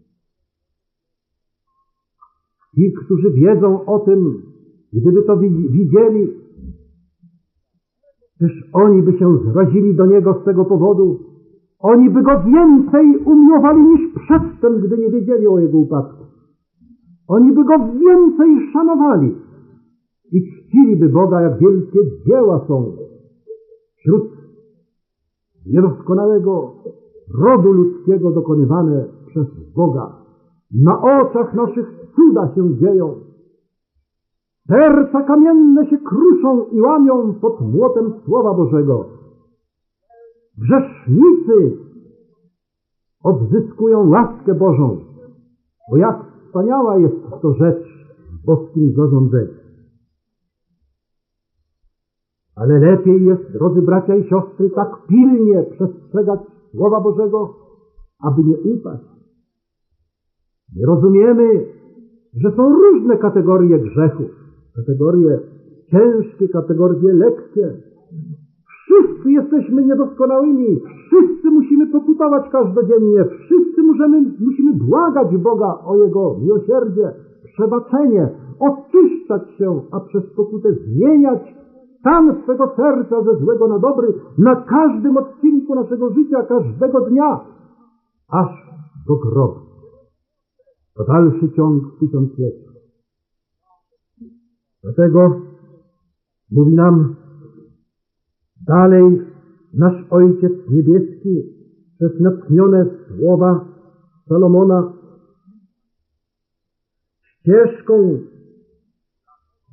Ci, którzy wiedzą o tym, gdyby to widzieli, czyż oni by się zrazili do Niego z tego powodu? Oni by Go więcej umiłowali niż przedtem, gdy nie wiedzieli o Jego upadku. Oni by Go więcej szanowali i czciliby Boga, jak wielkie dzieła są wśród niedoskonałego rodu ludzkiego dokonywane przez Boga. Na oczach naszych cuda się dzieją. Serca kamienne się kruszą i łamią pod młotem Słowa Bożego. Grzesznicy odzyskują łaskę Bożą, bo jak wspaniała jest to rzecz w boskim zarządzeniu. Ale lepiej jest, drodzy bracia i siostry, tak pilnie przestrzegać Słowa Bożego, aby nie upaść. My rozumiemy, że są różne kategorie grzechów. Kategorie ciężkie, kategorie lekkie. Wszyscy jesteśmy niedoskonałymi. Wszyscy musimy pokutować każdodziennie. Wszyscy możemy, musimy błagać Boga o Jego miłosierdzie, przebaczenie, oczyszczać się, a przez pokutę zmieniać stan swego serca ze złego na dobry na każdym odcinku naszego życia, każdego dnia, aż do grobu. To dalszy ciąg tysiąclecia. Dlatego mówi nam dalej nasz Ojciec Niebieski przez natchnione słowa Salomona: ścieżką,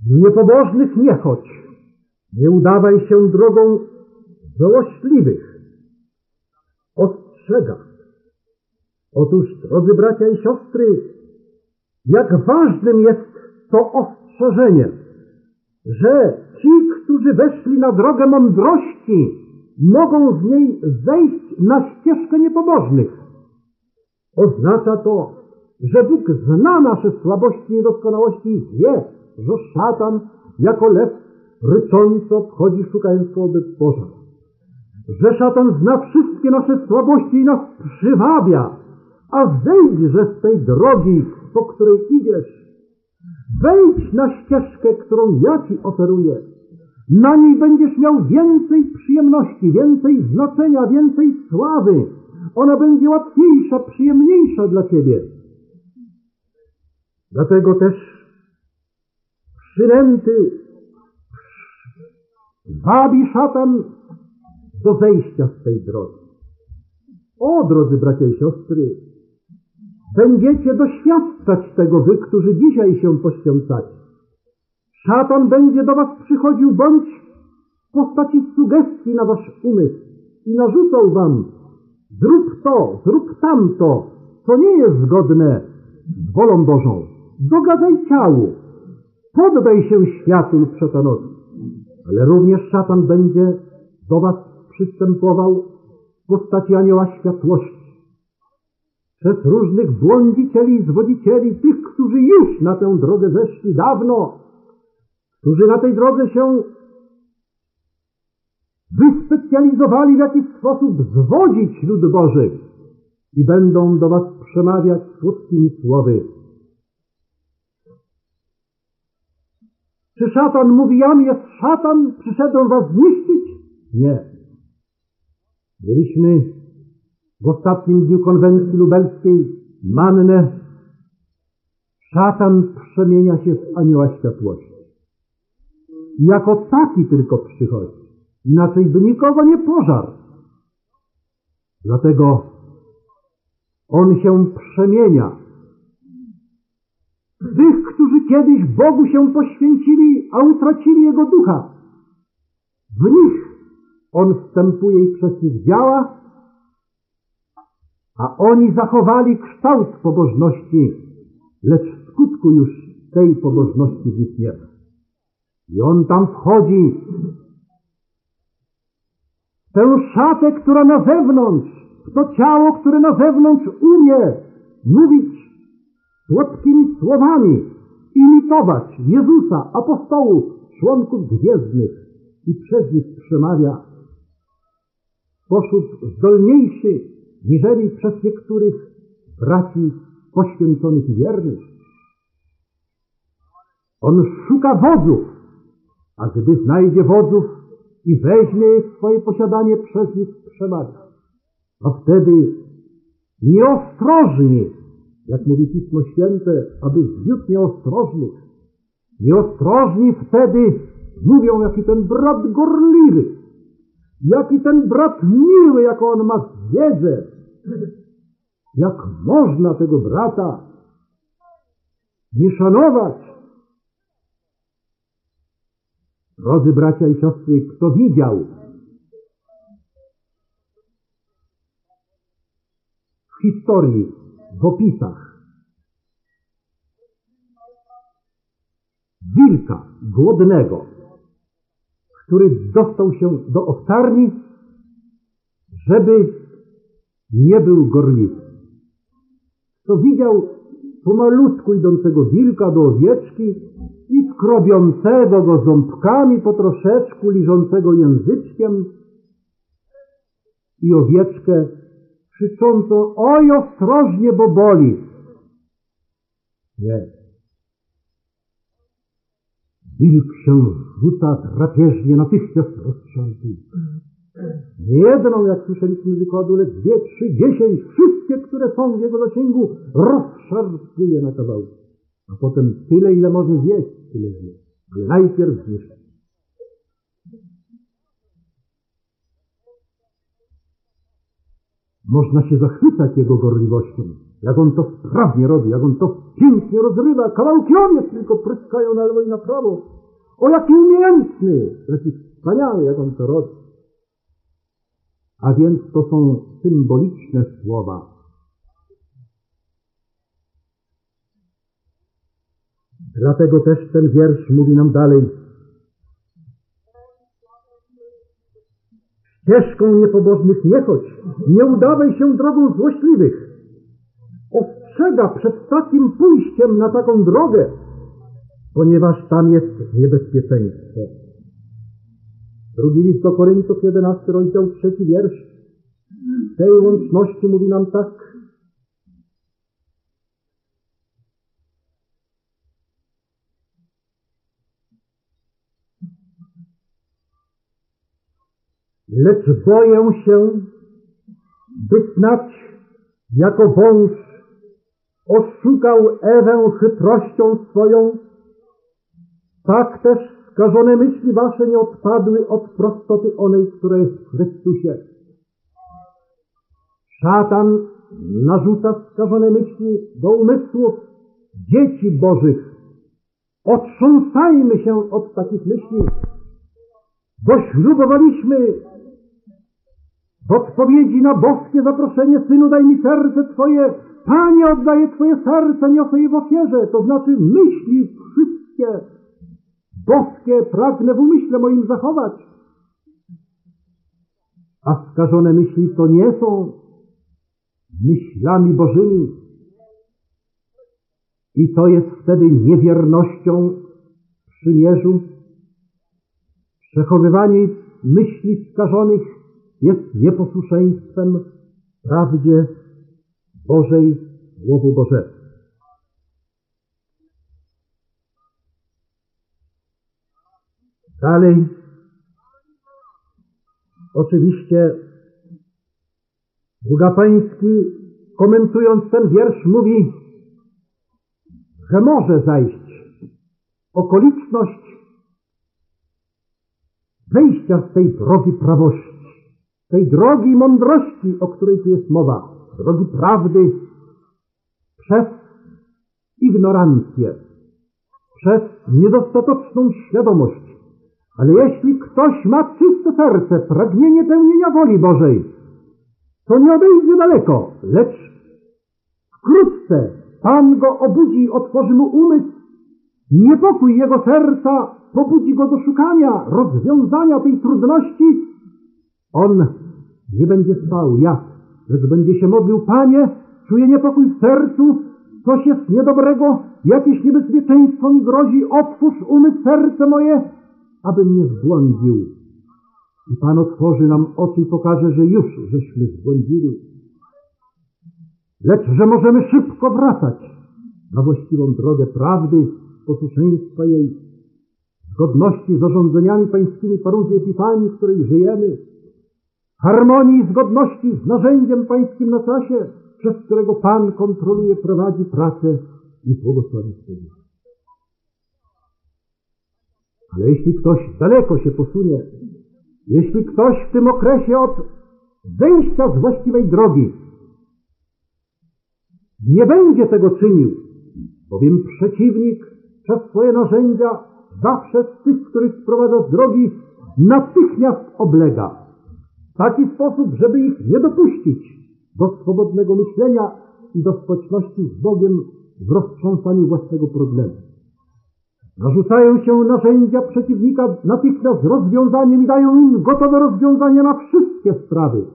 Niepobożnych nie chodź, nie udawaj się drogą złośliwych. Ostrzega. Otóż, drodzy bracia i siostry, jak ważnym jest to ostrzeżenie, że ci, którzy weszli na drogę mądrości, mogą z niej zejść na ścieżkę niepobożnych. Oznacza to, że Bóg zna nasze słabości i niedoskonałości i wie, że szatan jako lew rycząco wchodzi, szukając kogoby pożar. Że szatan zna wszystkie nasze słabości i nas przywabia, a zejdźże z tej drogi, po której idziesz. Wejdź na ścieżkę, którą ja ci oferuję. Na niej będziesz miał więcej przyjemności, więcej znaczenia, więcej sławy. Ona będzie łatwiejsza, przyjemniejsza dla ciebie. Dlatego też przynęty wabi szatan do zejścia z tej drogi. O, drodzy bracia i siostry, będziecie doświadczać tego wy, którzy dzisiaj się poświęcacie. Szatan będzie do was przychodził bądź w postaci sugestii na wasz umysł i narzucał wam: zrób to, zrób tamto, co nie jest zgodne z wolą Bożą. Dogadzaj ciału, poddaj się światu lub szatanowi. Ale również szatan będzie do was przystępował w postaci anioła światłości. Przez różnych błądzicieli i zwodzicieli, tych, którzy już na tę drogę weszli dawno, którzy na tej drodze się wyspecjalizowali w jakiś sposób zwodzić lud Boży i będą do was przemawiać słodkimi słowy. Czy szatan mówi: jam jest szatan, przyszedłem was zniszczyć? Nie. Mieliśmy w ostatnim dniu konwencji lubelskiej mannę. Szatan przemienia się w anioła światłości. I jako taki tylko przychodzi. Inaczej by nikogo nie pożarł. Dlatego on się przemienia. Tych, którzy kiedyś Bogu się poświęcili, a utracili Jego ducha. W nich on wstępuje i przez nich działa, a oni zachowali kształt pobożności, lecz w skutku już tej pobożności w nich nie ma. I on tam wchodzi w tę szatę, która na zewnątrz, w to ciało, które na zewnątrz umie mówić słodkimi słowami, imitować Jezusa, apostołów, członków gwiezdnych i przez nich przemawia w sposób zdolniejszy niżeli przez niektórych braci poświęconych i wiernych. On szuka wodzów, a gdy znajdzie wodzów i weźmie je w swoje posiadanie, przez nich przemawia. A wtedy nieostrożni, jak mówi Pismo Święte, aby zwiódł nieostrożnych. Nieostrożni wtedy mówią, jaki ten brat gorliwy, jaki ten brat miły, jaką on ma wiedzę. Jak można tego brata nie szanować? Drodzy bracia i siostry, kto widział w historii, w opisach wilka głodnego, który dostał się do owczarni, żeby nie był gorliwy. Kto widział pomalutku idącego wilka do owieczki i skrobiącego go ząbkami po troszeczku, liżącego języczkiem, i owieczkę krzyczącą: oj, ostrożnie, bo boli. Nie. Wilk się rzuca drapieżnie, natychmiast roztrząsł. Nie jedną, jak słyszeliśmy z wykładu, lecz dwie, trzy, dziesięć, wszystkie, które są w jego zasięgu, rozszarpuje na kawałki. A potem tyle, ile może zjeść, tyle zjeść. Ale najpierw zniszczy. Można się zachwycać jego gorliwością, jak on to sprawnie robi, jak on to pięknie rozrywa, kawałki owiec tylko pryskają na lewo i na prawo. O, jaki umiejętny, jaki wspaniały, jak on to robi. A więc to są symboliczne słowa. Dlatego też ten wiersz mówi nam dalej. Ścieżką niepobożnych nie chodź, nie udawaj się drogą złośliwych. Ostrzega przed takim pójściem na taką drogę, ponieważ tam jest niebezpieczeństwo. Drugi list do Koryntów, jedenasty rozdział, trzeci wiersz. W tej łączności mówi nam tak. Lecz boję się, by snać jako wąż oszukał Ewę chytrością swoją, tak też skażone myśli wasze nie odpadły od prostoty onej, która jest w Chrystusie. Szatan narzuca skażone myśli do umysłów dzieci Bożych. Otrząsajmy się od takich myśli, bo ślubowaliśmy w odpowiedzi na boskie zaproszenie: Synu, daj mi serce Twoje. Panie, oddaję Twoje serce, niosę je w ofierze. To znaczy myśli wszystkie boskie pragnę w umyśle moim zachować. A skażone myśli to nie są myślami Bożymi. I to jest wtedy niewiernością w przymierzu. Przechowywanie myśli skażonych jest nieposłuszeństwem prawdzie Bożej, Słowu Bożemu. Dalej, oczywiście, Sługa Pański, komentując ten wiersz, mówi, że może zajść okoliczność wejścia z tej drogi prawości, tej drogi mądrości, o której tu jest mowa, drogi prawdy, przez ignorancję, przez niedostateczną świadomość. Ale jeśli ktoś ma czyste serce, pragnienie pełnienia woli Bożej, to nie odejdzie daleko, lecz wkrótce Pan go obudzi i otworzy mu umysł. Niepokój jego serca pobudzi go do szukania rozwiązania tej trudności. On nie będzie spał, ja, lecz będzie się modlił: Panie, czuję niepokój w sercu, coś jest niedobrego, jakieś niebezpieczeństwo mi grozi, otwórz umysł, serce moje, abym nie zbłądził. I Pan otworzy nam oczy i pokaże, że już żeśmy zbłądzili. Lecz że możemy szybko wracać na właściwą drogę prawdy, posłuszeństwa jej, zgodności z zarządzeniami pańskimi Paruzie Epifanii, w której żyjemy, harmonii i zgodności z narzędziem pańskim na czasie, przez którego Pan kontroluje, prowadzi pracę i błogosławi sobie. Ale jeśli ktoś daleko się posunie, jeśli ktoś w tym okresie od zejścia z właściwej drogi nie będzie tego czynił, bowiem przeciwnik przez swoje narzędzia zawsze z tych, których sprowadza z drogi, natychmiast oblega. W taki sposób, żeby ich nie dopuścić do swobodnego myślenia i do społeczności z Bogiem w roztrząsaniu własnego problemu. Narzucają się narzędzia przeciwnika natychmiast z rozwiązaniem i dają im gotowe rozwiązania na wszystkie sprawy.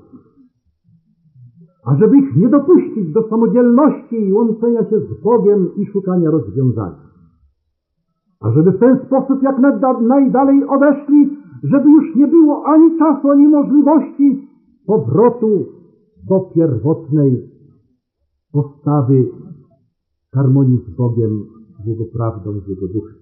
A żeby ich nie dopuścić do samodzielności i łączenia się z Bogiem i szukania rozwiązania. A żeby w ten sposób jak najdalej odeszli, żeby już nie było ani czasu, ani możliwości powrotu do pierwotnej postawy harmonii z Bogiem, z Jego prawdą, z Jego duchem.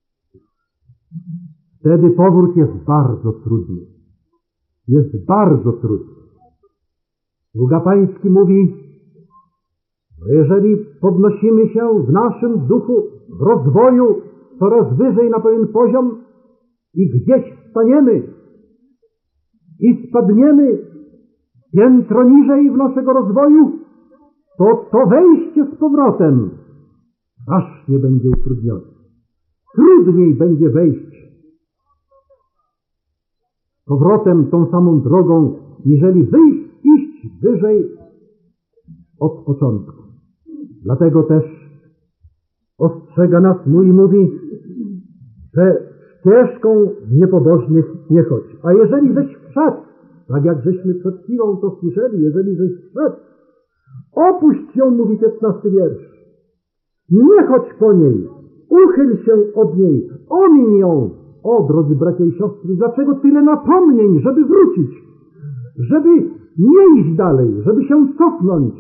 Wtedy powrót jest bardzo trudny. Jest bardzo trudny. Sługa Pański mówi, że jeżeli podnosimy się w naszym duchu, w rozwoju coraz wyżej na pewien poziom i gdzieś wstaniemy i spadniemy piętro niżej w naszego rozwoju, to to wejście z powrotem strasznie będzie utrudnione. Trudniej będzie wejść z powrotem tą samą drogą, niżeli wyjść, iść wyżej od początku. Dlatego też ostrzega nas mój i mówi, że ścieżką niepobożnych nie chodź. A jeżeli żeś wszedł, tak jak żeśmy przed chwilą to słyszeli, jeżeli żeś wszedł, opuść ją, mówi piętnasty wiersz. Nie chodź po niej, uchyl się od niej, omiń ją. O, drodzy bracia i siostry, dlaczego tyle napomnień, żeby wrócić, żeby nie iść dalej, żeby się cofnąć?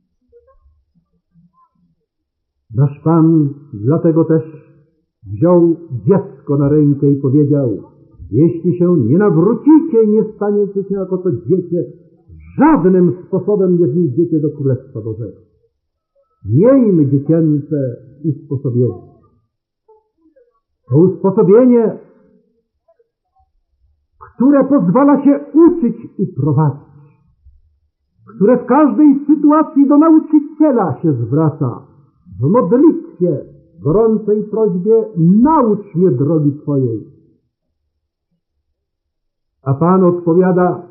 Nasz Pan dlatego też wziął dziecko na rękę i powiedział, jeśli się nie nawrócicie, nie staniecie się jako to dziecię, żadnym sposobem nie wejdziecie do Królestwa Bożego. Miejmy dziecięce usposobienie. To usposobienie, które pozwala się uczyć i prowadzić, które w każdej sytuacji do nauczyciela się zwraca, w modlitwie, gorącej prośbie, naucz mnie drogi Twojej. A Pan odpowiada,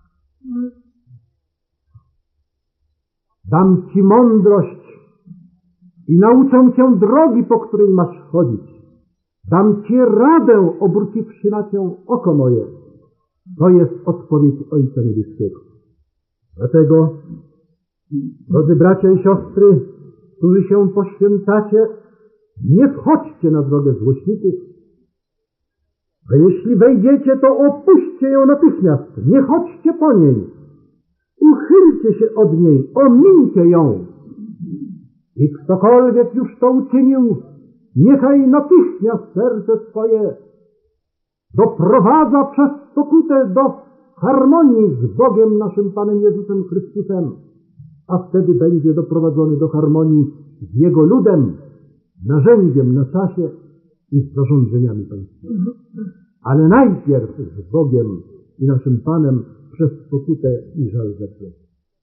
dam Ci mądrość i nauczę Cię drogi, po której masz chodzić. Dam Ci radę, obróciwszy na Cię oko moje. To jest odpowiedź Ojca Niebieskiego. Dlatego, drodzy bracia i siostry, którzy się poświęcacie, nie wchodźcie na drogę złośników, a jeśli wejdziecie, to opuśćcie ją natychmiast, nie chodźcie po niej, uchylcie się od niej, omińcie ją. I ktokolwiek już to uczynił, niechaj natychmiast serce swoje doprowadza przez pokutę do harmonii z Bogiem naszym Panem Jezusem Chrystusem, a wtedy będzie doprowadzony do harmonii z Jego ludem, narzędziem na czasie i z zarządzeniami państwowymi. Ale najpierw z Bogiem i naszym Panem przez pokutę i żal za grzech.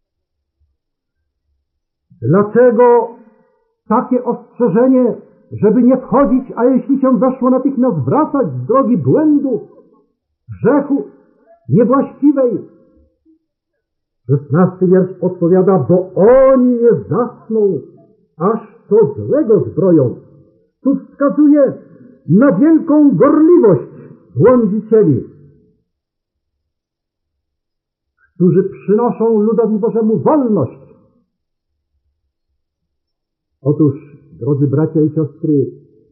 Dlaczego takie ostrzeżenie, żeby nie wchodzić, a jeśli się weszło, natychmiast wracać z drogi błędu, grzechu, niewłaściwej? Szesnasty wiersz odpowiada, bo oni nie zasną, aż to złego zbroją. Tu wskazuje na wielką gorliwość błądzicieli, którzy przynoszą ludowi Bożemu wolność. Otóż, drodzy bracia i siostry,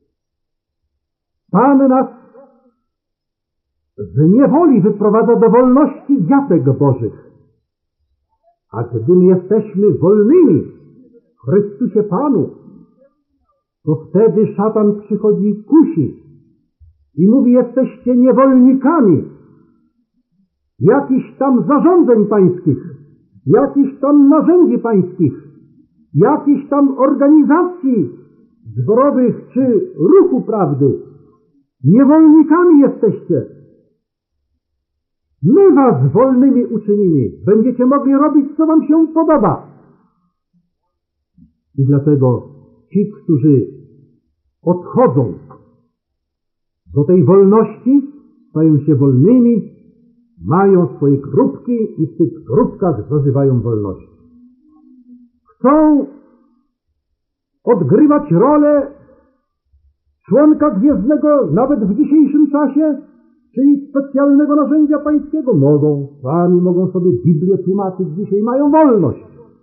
Pan nas z niewoli wyprowadza do wolności dziatek Bożych. A gdy my jesteśmy wolnymi w Chrystusie Panu, to wtedy szatan przychodzi i kusi i mówi, jesteście niewolnikami jakichś tam zarządzeń pańskich, jakichś tam narzędzi pańskich, jakichś tam organizacji zborowych czy ruchu prawdy. Niewolnikami jesteście. My was wolnymi uczynimy. Będziecie mogli robić, co wam się podoba. I dlatego ci, którzy odchodzą do tej wolności, stają się wolnymi, mają swoje krótki i w tych krótkach zażywają wolności. Chcą odgrywać rolę członka gwiezdnego nawet w dzisiejszym czasie, czyli specjalnego narzędzia pańskiego. Mogą, sami mogą sobie Biblię tłumaczyć, dzisiaj mają wolność.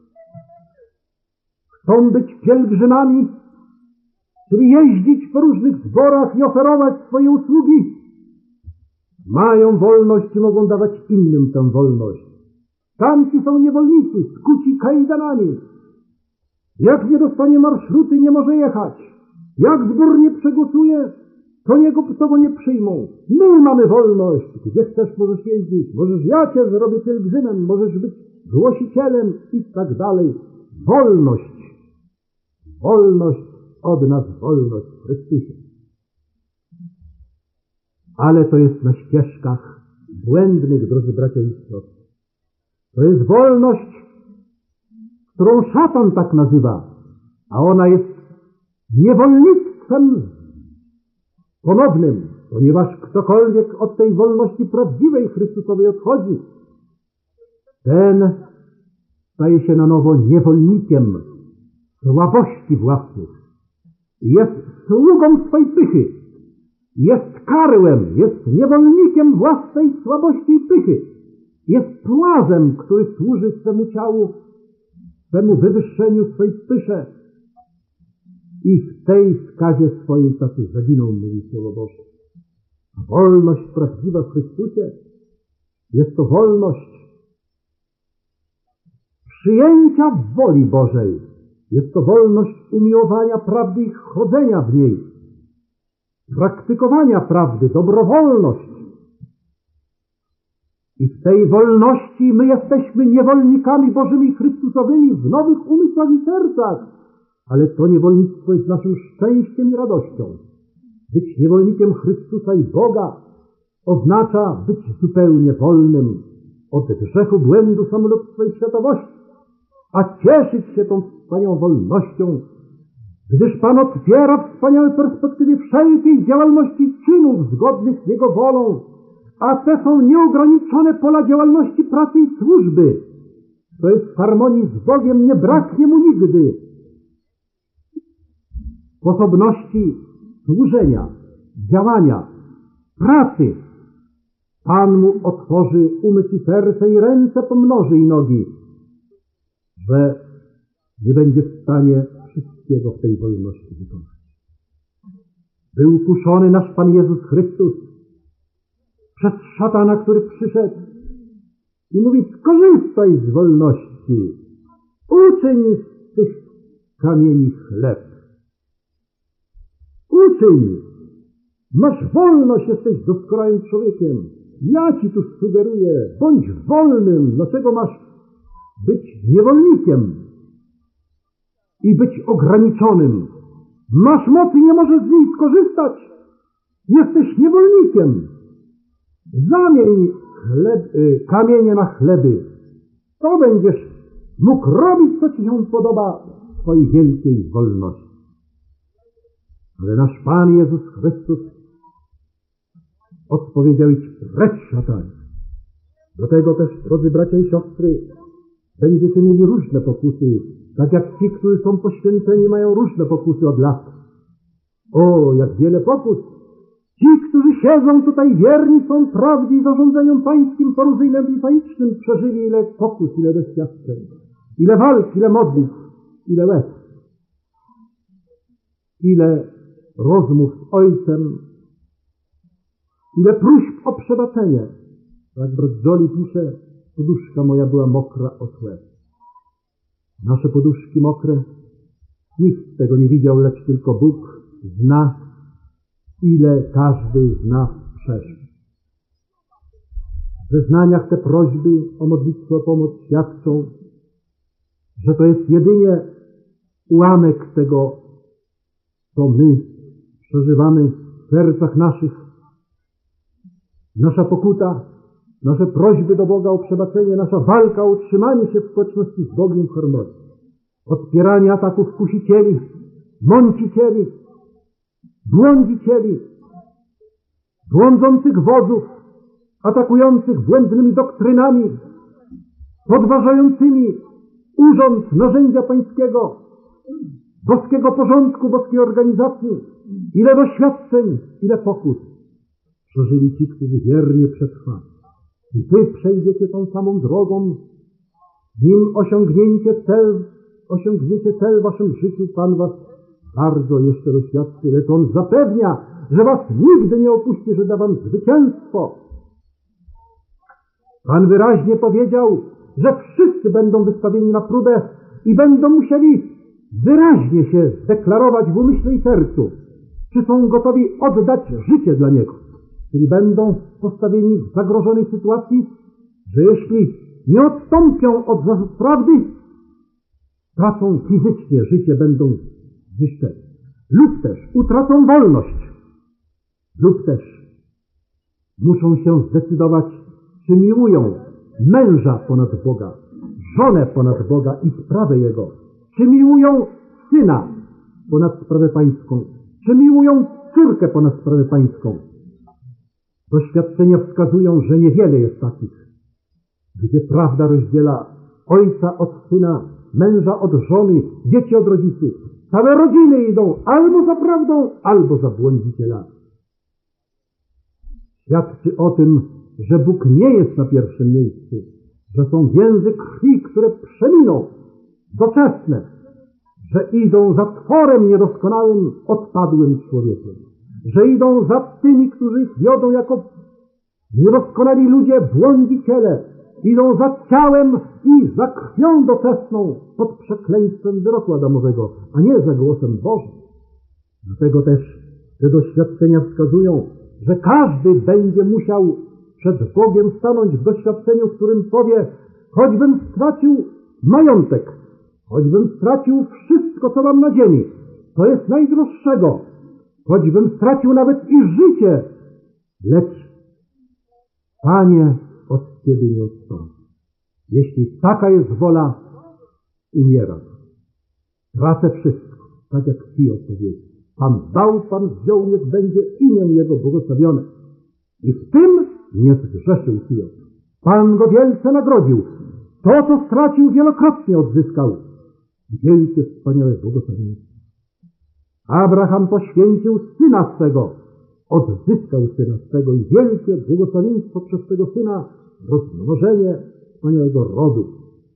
Chcą być pielgrzymami, czyli jeździć po różnych zborach i oferować swoje usługi. Mają wolność i mogą dawać innym tę wolność. Tamci są niewolnicy, skuci kajdanami. Jak nie dostanie marszruty, nie może jechać. Jak zbór nie przegłosuje, to niego to go nie przyjmą. My mamy wolność. Gdzie chcesz, możesz jeździć. Możesz, ja cię zrobię pielgrzymem, możesz być głosicielem i tak dalej. Wolność. Wolność od nas, wolność w Chrystusie. Ale to jest na ścieżkach błędnych, drodzy bracia i siostry. To jest wolność, którą szatan tak nazywa, a ona jest niewolnictwem ponownym, ponieważ ktokolwiek od tej wolności prawdziwej Chrystusowej odchodzi, ten staje się na nowo niewolnikiem słabości własnych. Jest sługą swej pychy, jest karłem, jest niewolnikiem własnej słabości i pychy, jest płazem, który służy swemu ciału, swemu wywyższeniu, swej pysze. I w tej skazie swojej tacy zaginą, mówi Słowo Boże. A wolność prawdziwa w Chrystusie jest to wolność przyjęcia woli Bożej. Jest to wolność umiłowania prawdy i chodzenia w niej, praktykowania prawdy, dobrowolność. I w tej wolności my jesteśmy niewolnikami Bożymi Chrystusowymi w nowych umysłach i sercach. Ale to niewolnictwo jest naszym szczęściem i radością. Być niewolnikiem Chrystusa i Boga oznacza być zupełnie wolnym od grzechu, błędu, samolubstwa i światowości, a cieszyć się tą wspaniałą wolnością, gdyż Pan otwiera wspaniałe perspektywy wszelkiej działalności i czynów zgodnych z Jego wolą, a te są nieograniczone pola działalności pracy i służby. To jest w harmonii z Bogiem, nie braknie Mu nigdy sposobności służenia, działania, pracy. Pan Mu otworzy umysł i serce i ręce pomnoży i nogi, że nie będzie w stanie wszystkiego w tej wolności wykonać. Był kuszony nasz Pan Jezus Chrystus przez szatana, który przyszedł i mówi: skorzystaj z wolności, uczyń z tych kamieni chleb. Uczyń, masz wolność, jesteś doskonałym człowiekiem. Ja ci tu sugeruję, bądź wolnym. Dlaczego masz być niewolnikiem i być ograniczonym? Masz moc i nie możesz z niej skorzystać. Jesteś niewolnikiem. Zamień chleb, y, kamienie na chleby. To będziesz mógł robić, co ci się podoba w swojej wielkiej wolności. Ale nasz Pan Jezus Chrystus odpowiedział: idź precz, szatanie. Dlatego też, drodzy bracia i siostry, będziecie mieli różne pokusy, tak jak ci, którzy są poświęceni, mają różne pokusy od lat. O, jak wiele pokus! Ci, którzy siedzą tutaj wierni są prawdzie i zarządzeniom pańskim, porozumieniem i panicznym, przeżyli ile pokus, ile doświadczeń, ile walk, ile modlitw, ile łez, ile rozmów z Ojcem, ile próśb o przebaczenie. Jak brat Jolly pisze, poduszka moja była mokra od łez. Nasze poduszki mokre, nikt tego nie widział, lecz tylko Bóg zna, ile każdy z nas przeżył. W zeznaniach te prośby o modlitwę o pomoc świadczą, że to jest jedynie ułamek tego, co my przeżywamy w sercach naszych. Nasza pokuta, nasze prośby do Boga o przebaczenie, nasza walka o utrzymanie się w społeczności z Bogiem w harmonii, odpieranie ataków kusicieli, mącicieli, błądzicieli, błądzących wodzów, atakujących błędnymi doktrynami, podważającymi urząd, narzędzia pańskiego, boskiego porządku, boskiej organizacji. Ile doświadczeń, ile pokus przeżyli ci, którzy wiernie przetrwali. I wy przejdziecie tą samą drogą, nim osiągnięcie cel, osiągniecie cel w waszym życiu. Pan was bardzo jeszcze doświadczy, lecz On zapewnia, że was nigdy nie opuści, że da wam zwycięstwo. Pan wyraźnie powiedział, że wszyscy będą wystawieni na próbę i będą musieli wyraźnie się zdeklarować w umyśle i sercu, czy są gotowi oddać życie dla Niego. Czyli będą postawieni w zagrożonej sytuacji, że jeśli nie odstąpią od zasad prawdy, stracą fizycznie życie, będą zniszczeni. Lub też utracą wolność. Lub też muszą się zdecydować, czy miłują męża ponad Boga, żonę ponad Boga i sprawę Jego? Czy miłują syna ponad sprawę pańską? Czy miłują córkę ponad sprawę pańską? Doświadczenia wskazują, że niewiele jest takich, gdzie prawda rozdziela ojca od syna, męża od żony, dzieci od rodziców. Całe rodziny idą albo za prawdą, albo za błądzicielami. Świadczy o tym, że Bóg nie jest na pierwszym miejscu, że są więzy krwi, które przeminą, doczesne, że idą za tworem niedoskonałym, odpadłym człowiekiem, że idą za tymi, którzy ich wiodą jako niedoskonali ludzie, błądziciele, idą za ciałem i za krwią doczesną pod przekleństwem wyroku Adamowego, a nie za głosem Bożym. Dlatego też te doświadczenia wskazują, że każdy będzie musiał przed Bogiem stanąć w doświadczeniu, w którym powie: choćbym stracił majątek, choćbym stracił wszystko, co mam na ziemi, to jest najdroższego, choćbym stracił nawet i życie, lecz Panie, od Ciebie nie odstąpię. Jeśli taka jest wola, umieram. Tracę wszystko, tak jak Hiob powiedział. Pan dał, Pan wziął, niech będzie imię Jego błogosławione. I w tym nie zgrzeszył Hiob. Pan go wielce nagrodził. To, co stracił, wielokrotnie odzyskał. Wielkie, wspaniałe błogosławieństwo. Abraham poświęcił syna swego, odzyskał syna swego i wielkie błogosławieństwo przez tego syna, rozmnożenie wspaniałego rodu.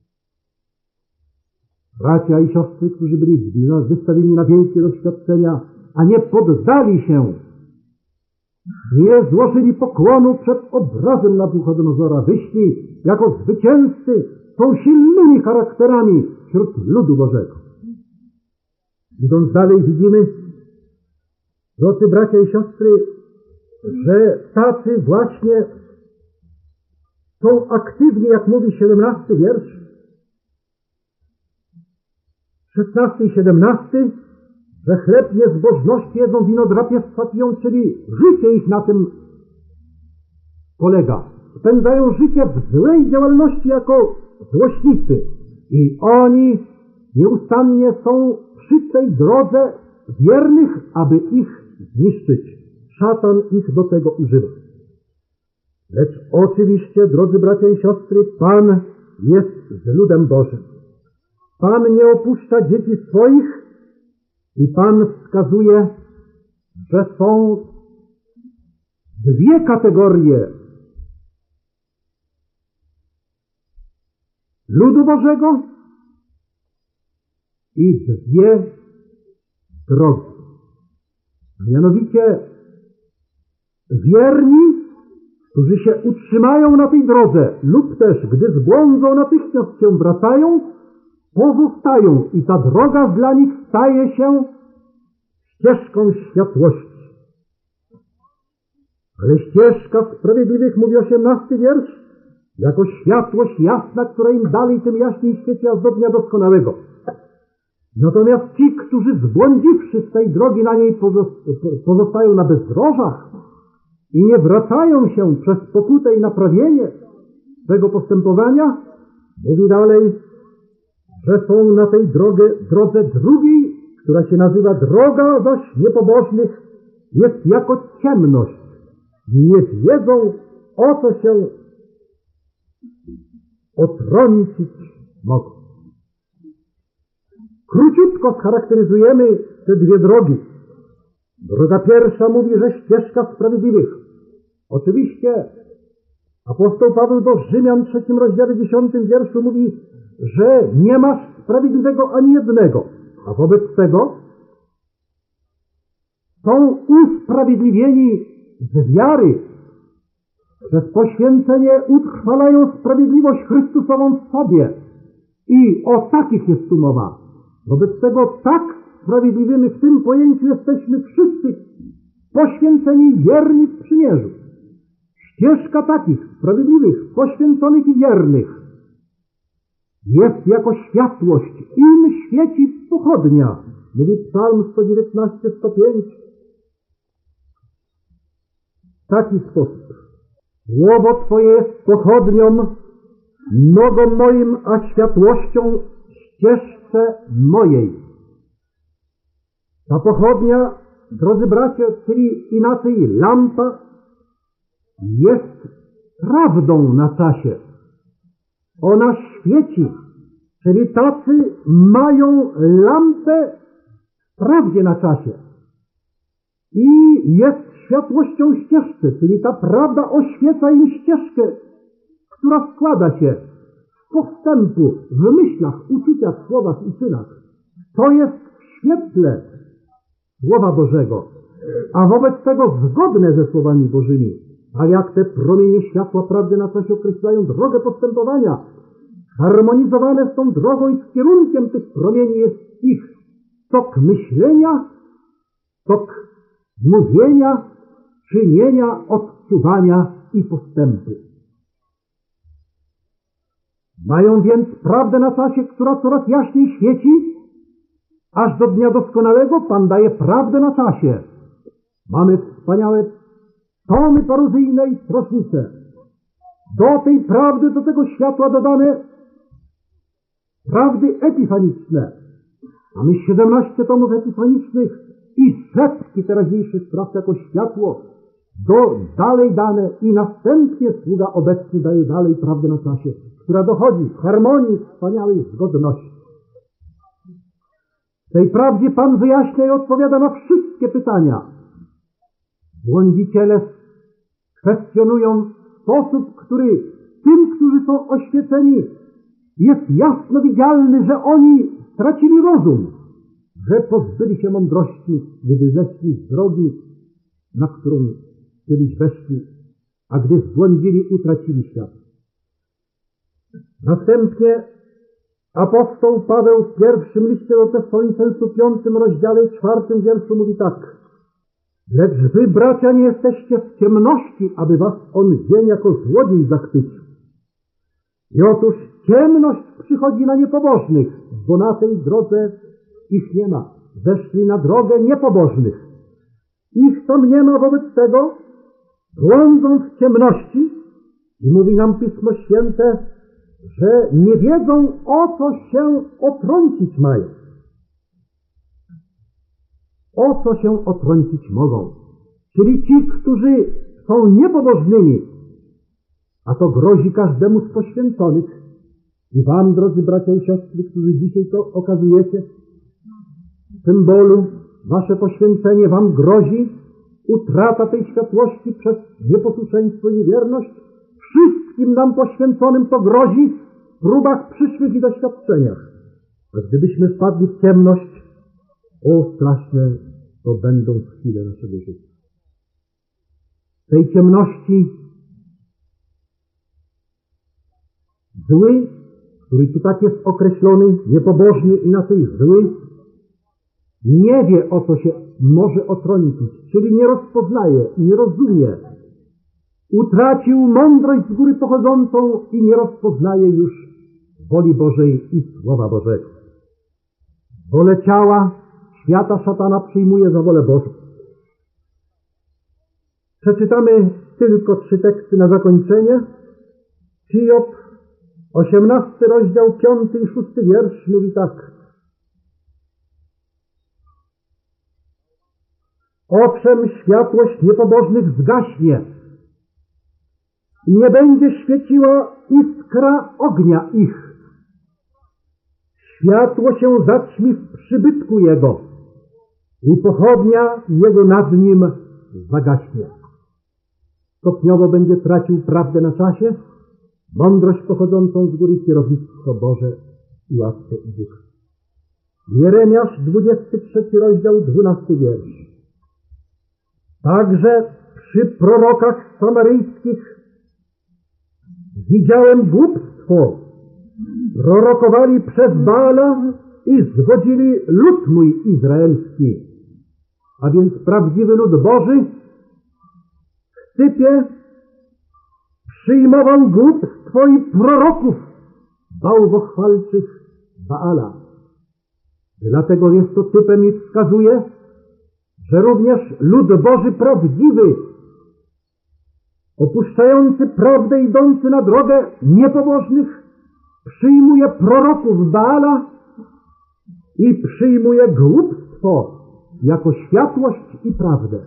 Bracia i siostry, którzy byli wystawieni na wielkie doświadczenia, a nie poddali się, nie złożyli pokłonu przed obrazem Nabuchodonozora, wyszli jako zwycięzcy, są silnymi charakterami wśród ludu Bożego. Idąc dalej, widzimy, drodzy bracia i siostry, że tacy właśnie są aktywni, jak mówi siedemnasty wiersz, szesnasty i siedemnasty, że chleb niezbożności jedzą, wino drapieżstwa piją, czyli życie ich na tym polega. Spędzają życie w złej działalności jako złośnicy i oni nieustannie są przy tej drodze wiernych, aby ich zniszczyć. Szatan ich do tego używa. Lecz oczywiście, drodzy bracia i siostry, Pan jest z ludem Bożym. Pan nie opuszcza dzieci swoich i Pan wskazuje, że są dwie kategorie ludu Bożego i dwie drogi. A mianowicie wierni, którzy się utrzymają na tej drodze lub też, gdy zbłądzą, natychmiast się wracają, pozostają i ta droga dla nich staje się ścieżką światłości. Ale ścieżka sprawiedliwych, mówi osiemnasty wiersz, jako światłość jasna, która im dalej, tym jaśniej świeci aż do dnia doskonałego. Natomiast ci, którzy zbłądziwszy z tej drogi na niej pozostają na bezdrożach i nie wracają się przez pokutę i naprawienie swego postępowania, mówi dalej, że są na tej drodze, drodze drugiej, która się nazywa droga zaś niepobożnych, jest jako ciemność. Nie wiedzą, o co się otrącić mogą. Króciutko scharakteryzujemy te dwie drogi. Droga pierwsza mówi, że ścieżka sprawiedliwych. Oczywiście apostoł Paweł do Rzymian w trzecim rozdziale dziesiątym wierszu mówi, że nie masz sprawiedliwego ani jednego, a wobec tego są usprawiedliwieni z wiary. Przez poświęcenie utrwalają sprawiedliwość Chrystusową w sobie. I o takich jest tu mowa. Wobec tego tak sprawiedliwymi w tym pojęciu jesteśmy wszyscy poświęceni i wierni w przymierzu. Ścieżka takich sprawiedliwych, poświęconych i wiernych jest jako światłość. Im świeci pochodnia. Mówi Psalm sto dziewiętnaście, sto pięć. W taki sposób. Słowo Twoje jest pochodnią nogą moim, a światłością ścieżce mojej. Ta pochodnia, drodzy bracia, czyli inaczej lampa, jest prawdą na czasie. Ona świeci, czyli tacy mają lampę w prawdzie na czasie. I jest światłością ścieżki, czyli ta prawda oświeca im ścieżkę, która składa się z postępu w myślach, uczuciach, słowach i czynach. To jest w świetle Słowa Bożego, a wobec tego zgodne ze Słowami Bożymi. A jak te promienie światła prawdy na czasie określają drogę postępowania, harmonizowane z tą drogą i z kierunkiem tych promieni jest ich tok myślenia, tok mówienia, czynienia, odczuwania i postępu. Mają więc prawdę na czasie, która coraz jaśniej świeci, aż do dnia doskonałego Pan daje prawdę na czasie. Mamy wspaniałe tomy paruzyjne i strocznice. Do tej prawdy, do tego światła dodane prawdy epifaniczne. Mamy siedemnaście tomów epifanicznych i setki teraźniejszych spraw jako światło do dalej dane i następnie sługa obecny daje dalej prawdę na czasie, która dochodzi w harmonii wspaniałej zgodności. W tej prawdzie Pan wyjaśnia i odpowiada na wszystkie pytania. Błądziciele kwestionują sposób, który tym, którzy są oświeceni, jest jasno widzialny, że oni stracili rozum, że pozbyli się mądrości, gdy zeszli z drogi, na którą kiedyś weszli, a gdy zbłądzili, utracili świat. Następnie apostoł Paweł w pierwszym liście do Tesalonicensu, piątym rozdziale, czwartym wierszu mówi tak: lecz wy, bracia, nie jesteście w ciemności, aby was on dzień jako złodziej zachwycił. I otóż ciemność przychodzi na niepobożnych, bo na tej drodze ich nie ma. Zeszli na drogę niepobożnych. Ich tam nie ma, wobec tego błądzą w ciemności i mówi nam Pismo Święte, że nie wiedzą, o co się otrącić mają. O co się otrącić mogą. Czyli ci, którzy są niepobożnymi, a to grozi każdemu z poświęconych i wam, drodzy bracia i siostry, którzy dzisiaj to okazujecie, symbolu, wasze poświęcenie wam grozi utrata tej światłości przez nieposłuszeństwo i niewierność. Wszystkim nam poświęconym to grozi w próbach przyszłych i doświadczeniach. A gdybyśmy wpadli w ciemność, o straszne to będą chwile naszego życia. W tej ciemności zły, który tu tak jest określony, niepobożny, inaczej zły, nie wie, o co się może otrącić, czyli nie rozpoznaje, nie rozumie. Utracił mądrość z góry pochodzącą i nie rozpoznaje już woli Bożej i Słowa Bożego. Wolę ciała, świata szatana przyjmuje za wolę Bożą. Przeczytamy tylko trzy teksty na zakończenie. Hiob, osiemnasty rozdział, piąty i szósty wiersz mówi tak: owszem, światłość niepobożnych zgaśnie i nie będzie świeciła iskra ognia ich. Światło się zaćmi w przybytku jego i pochodnia jego nad nim zagaśnie. Stopniowo będzie tracił prawdę na czasie, mądrość pochodzącą z góry, kierownictwo Boże i łaskę i duch. Jeremiasz, dwudziesty trzeci rozdział, dwunasty wiersz. Także przy prorokach samaryjskich widziałem głupstwo. Prorokowali przez Baala i zgodzili lud mój izraelski. A więc prawdziwy lud Boży w typie przyjmował głupstwo i proroków bałwochwalczych Baala. Dlatego jest to typem i wskazuje, że również lud Boży prawdziwy opuszczający prawdę, idący na drogę niepobożnych, przyjmuje proroków Baala i przyjmuje głupstwo jako światłość i prawdę.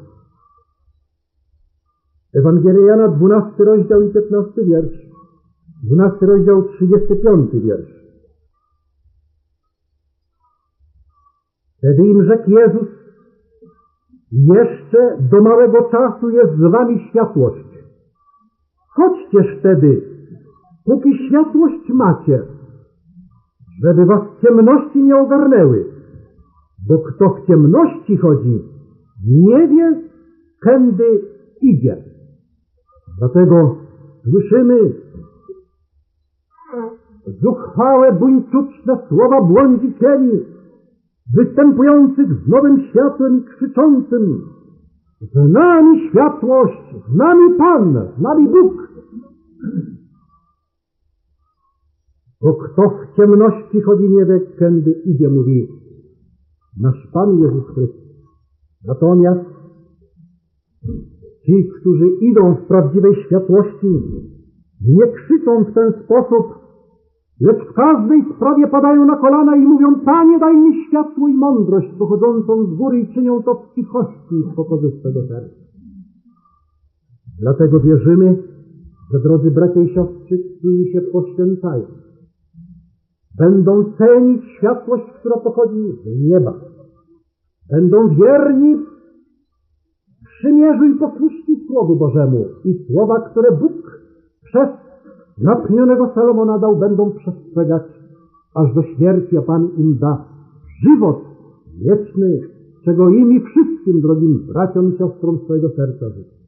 Ewangelia Jana, dwunasty rozdział i piętnasty wiersz. Dwunasty rozdział, trzydziesty piąty wiersz. Wtedy im rzekł Jezus: jeszcze do małego czasu jest z wami światłość. Chodźcież wtedy, póki światłość macie, żeby was ciemności nie ogarnęły. Bo kto w ciemności chodzi, nie wie, kędy idzie. Dlatego słyszymy zuchwałe, buńczuczne słowa błądzicieli, występujących z nowym światłem i krzyczącym: z nami światłość, z nami Pan, z nami Bóg. Bo kto w ciemności chodzi, nie wie, kędy idzie, mówi nasz Pan Jezus Chrystus. Natomiast ci, którzy idą w prawdziwej światłości, nie krzyczą w ten sposób, lecz w każdej sprawie padają na kolana i mówią: Panie, daj mi światło i mądrość pochodzącą z góry, i czynią to w cichości i w pokorze swego serca. Dlatego wierzymy, że drodzy bracia i siostry, którzy się poświęcają, będą cenić światłość, która pochodzi z nieba. Będą wierni przymierzu i posłuszni Słowu Bożemu, i słowa, które Bóg przez natchnionego Salomona dał, będą przestrzegać aż do śmierci, a Pan im da żywot wieczny, czego im i wszystkim, drogim braciom i siostrom, swojego serca życzę.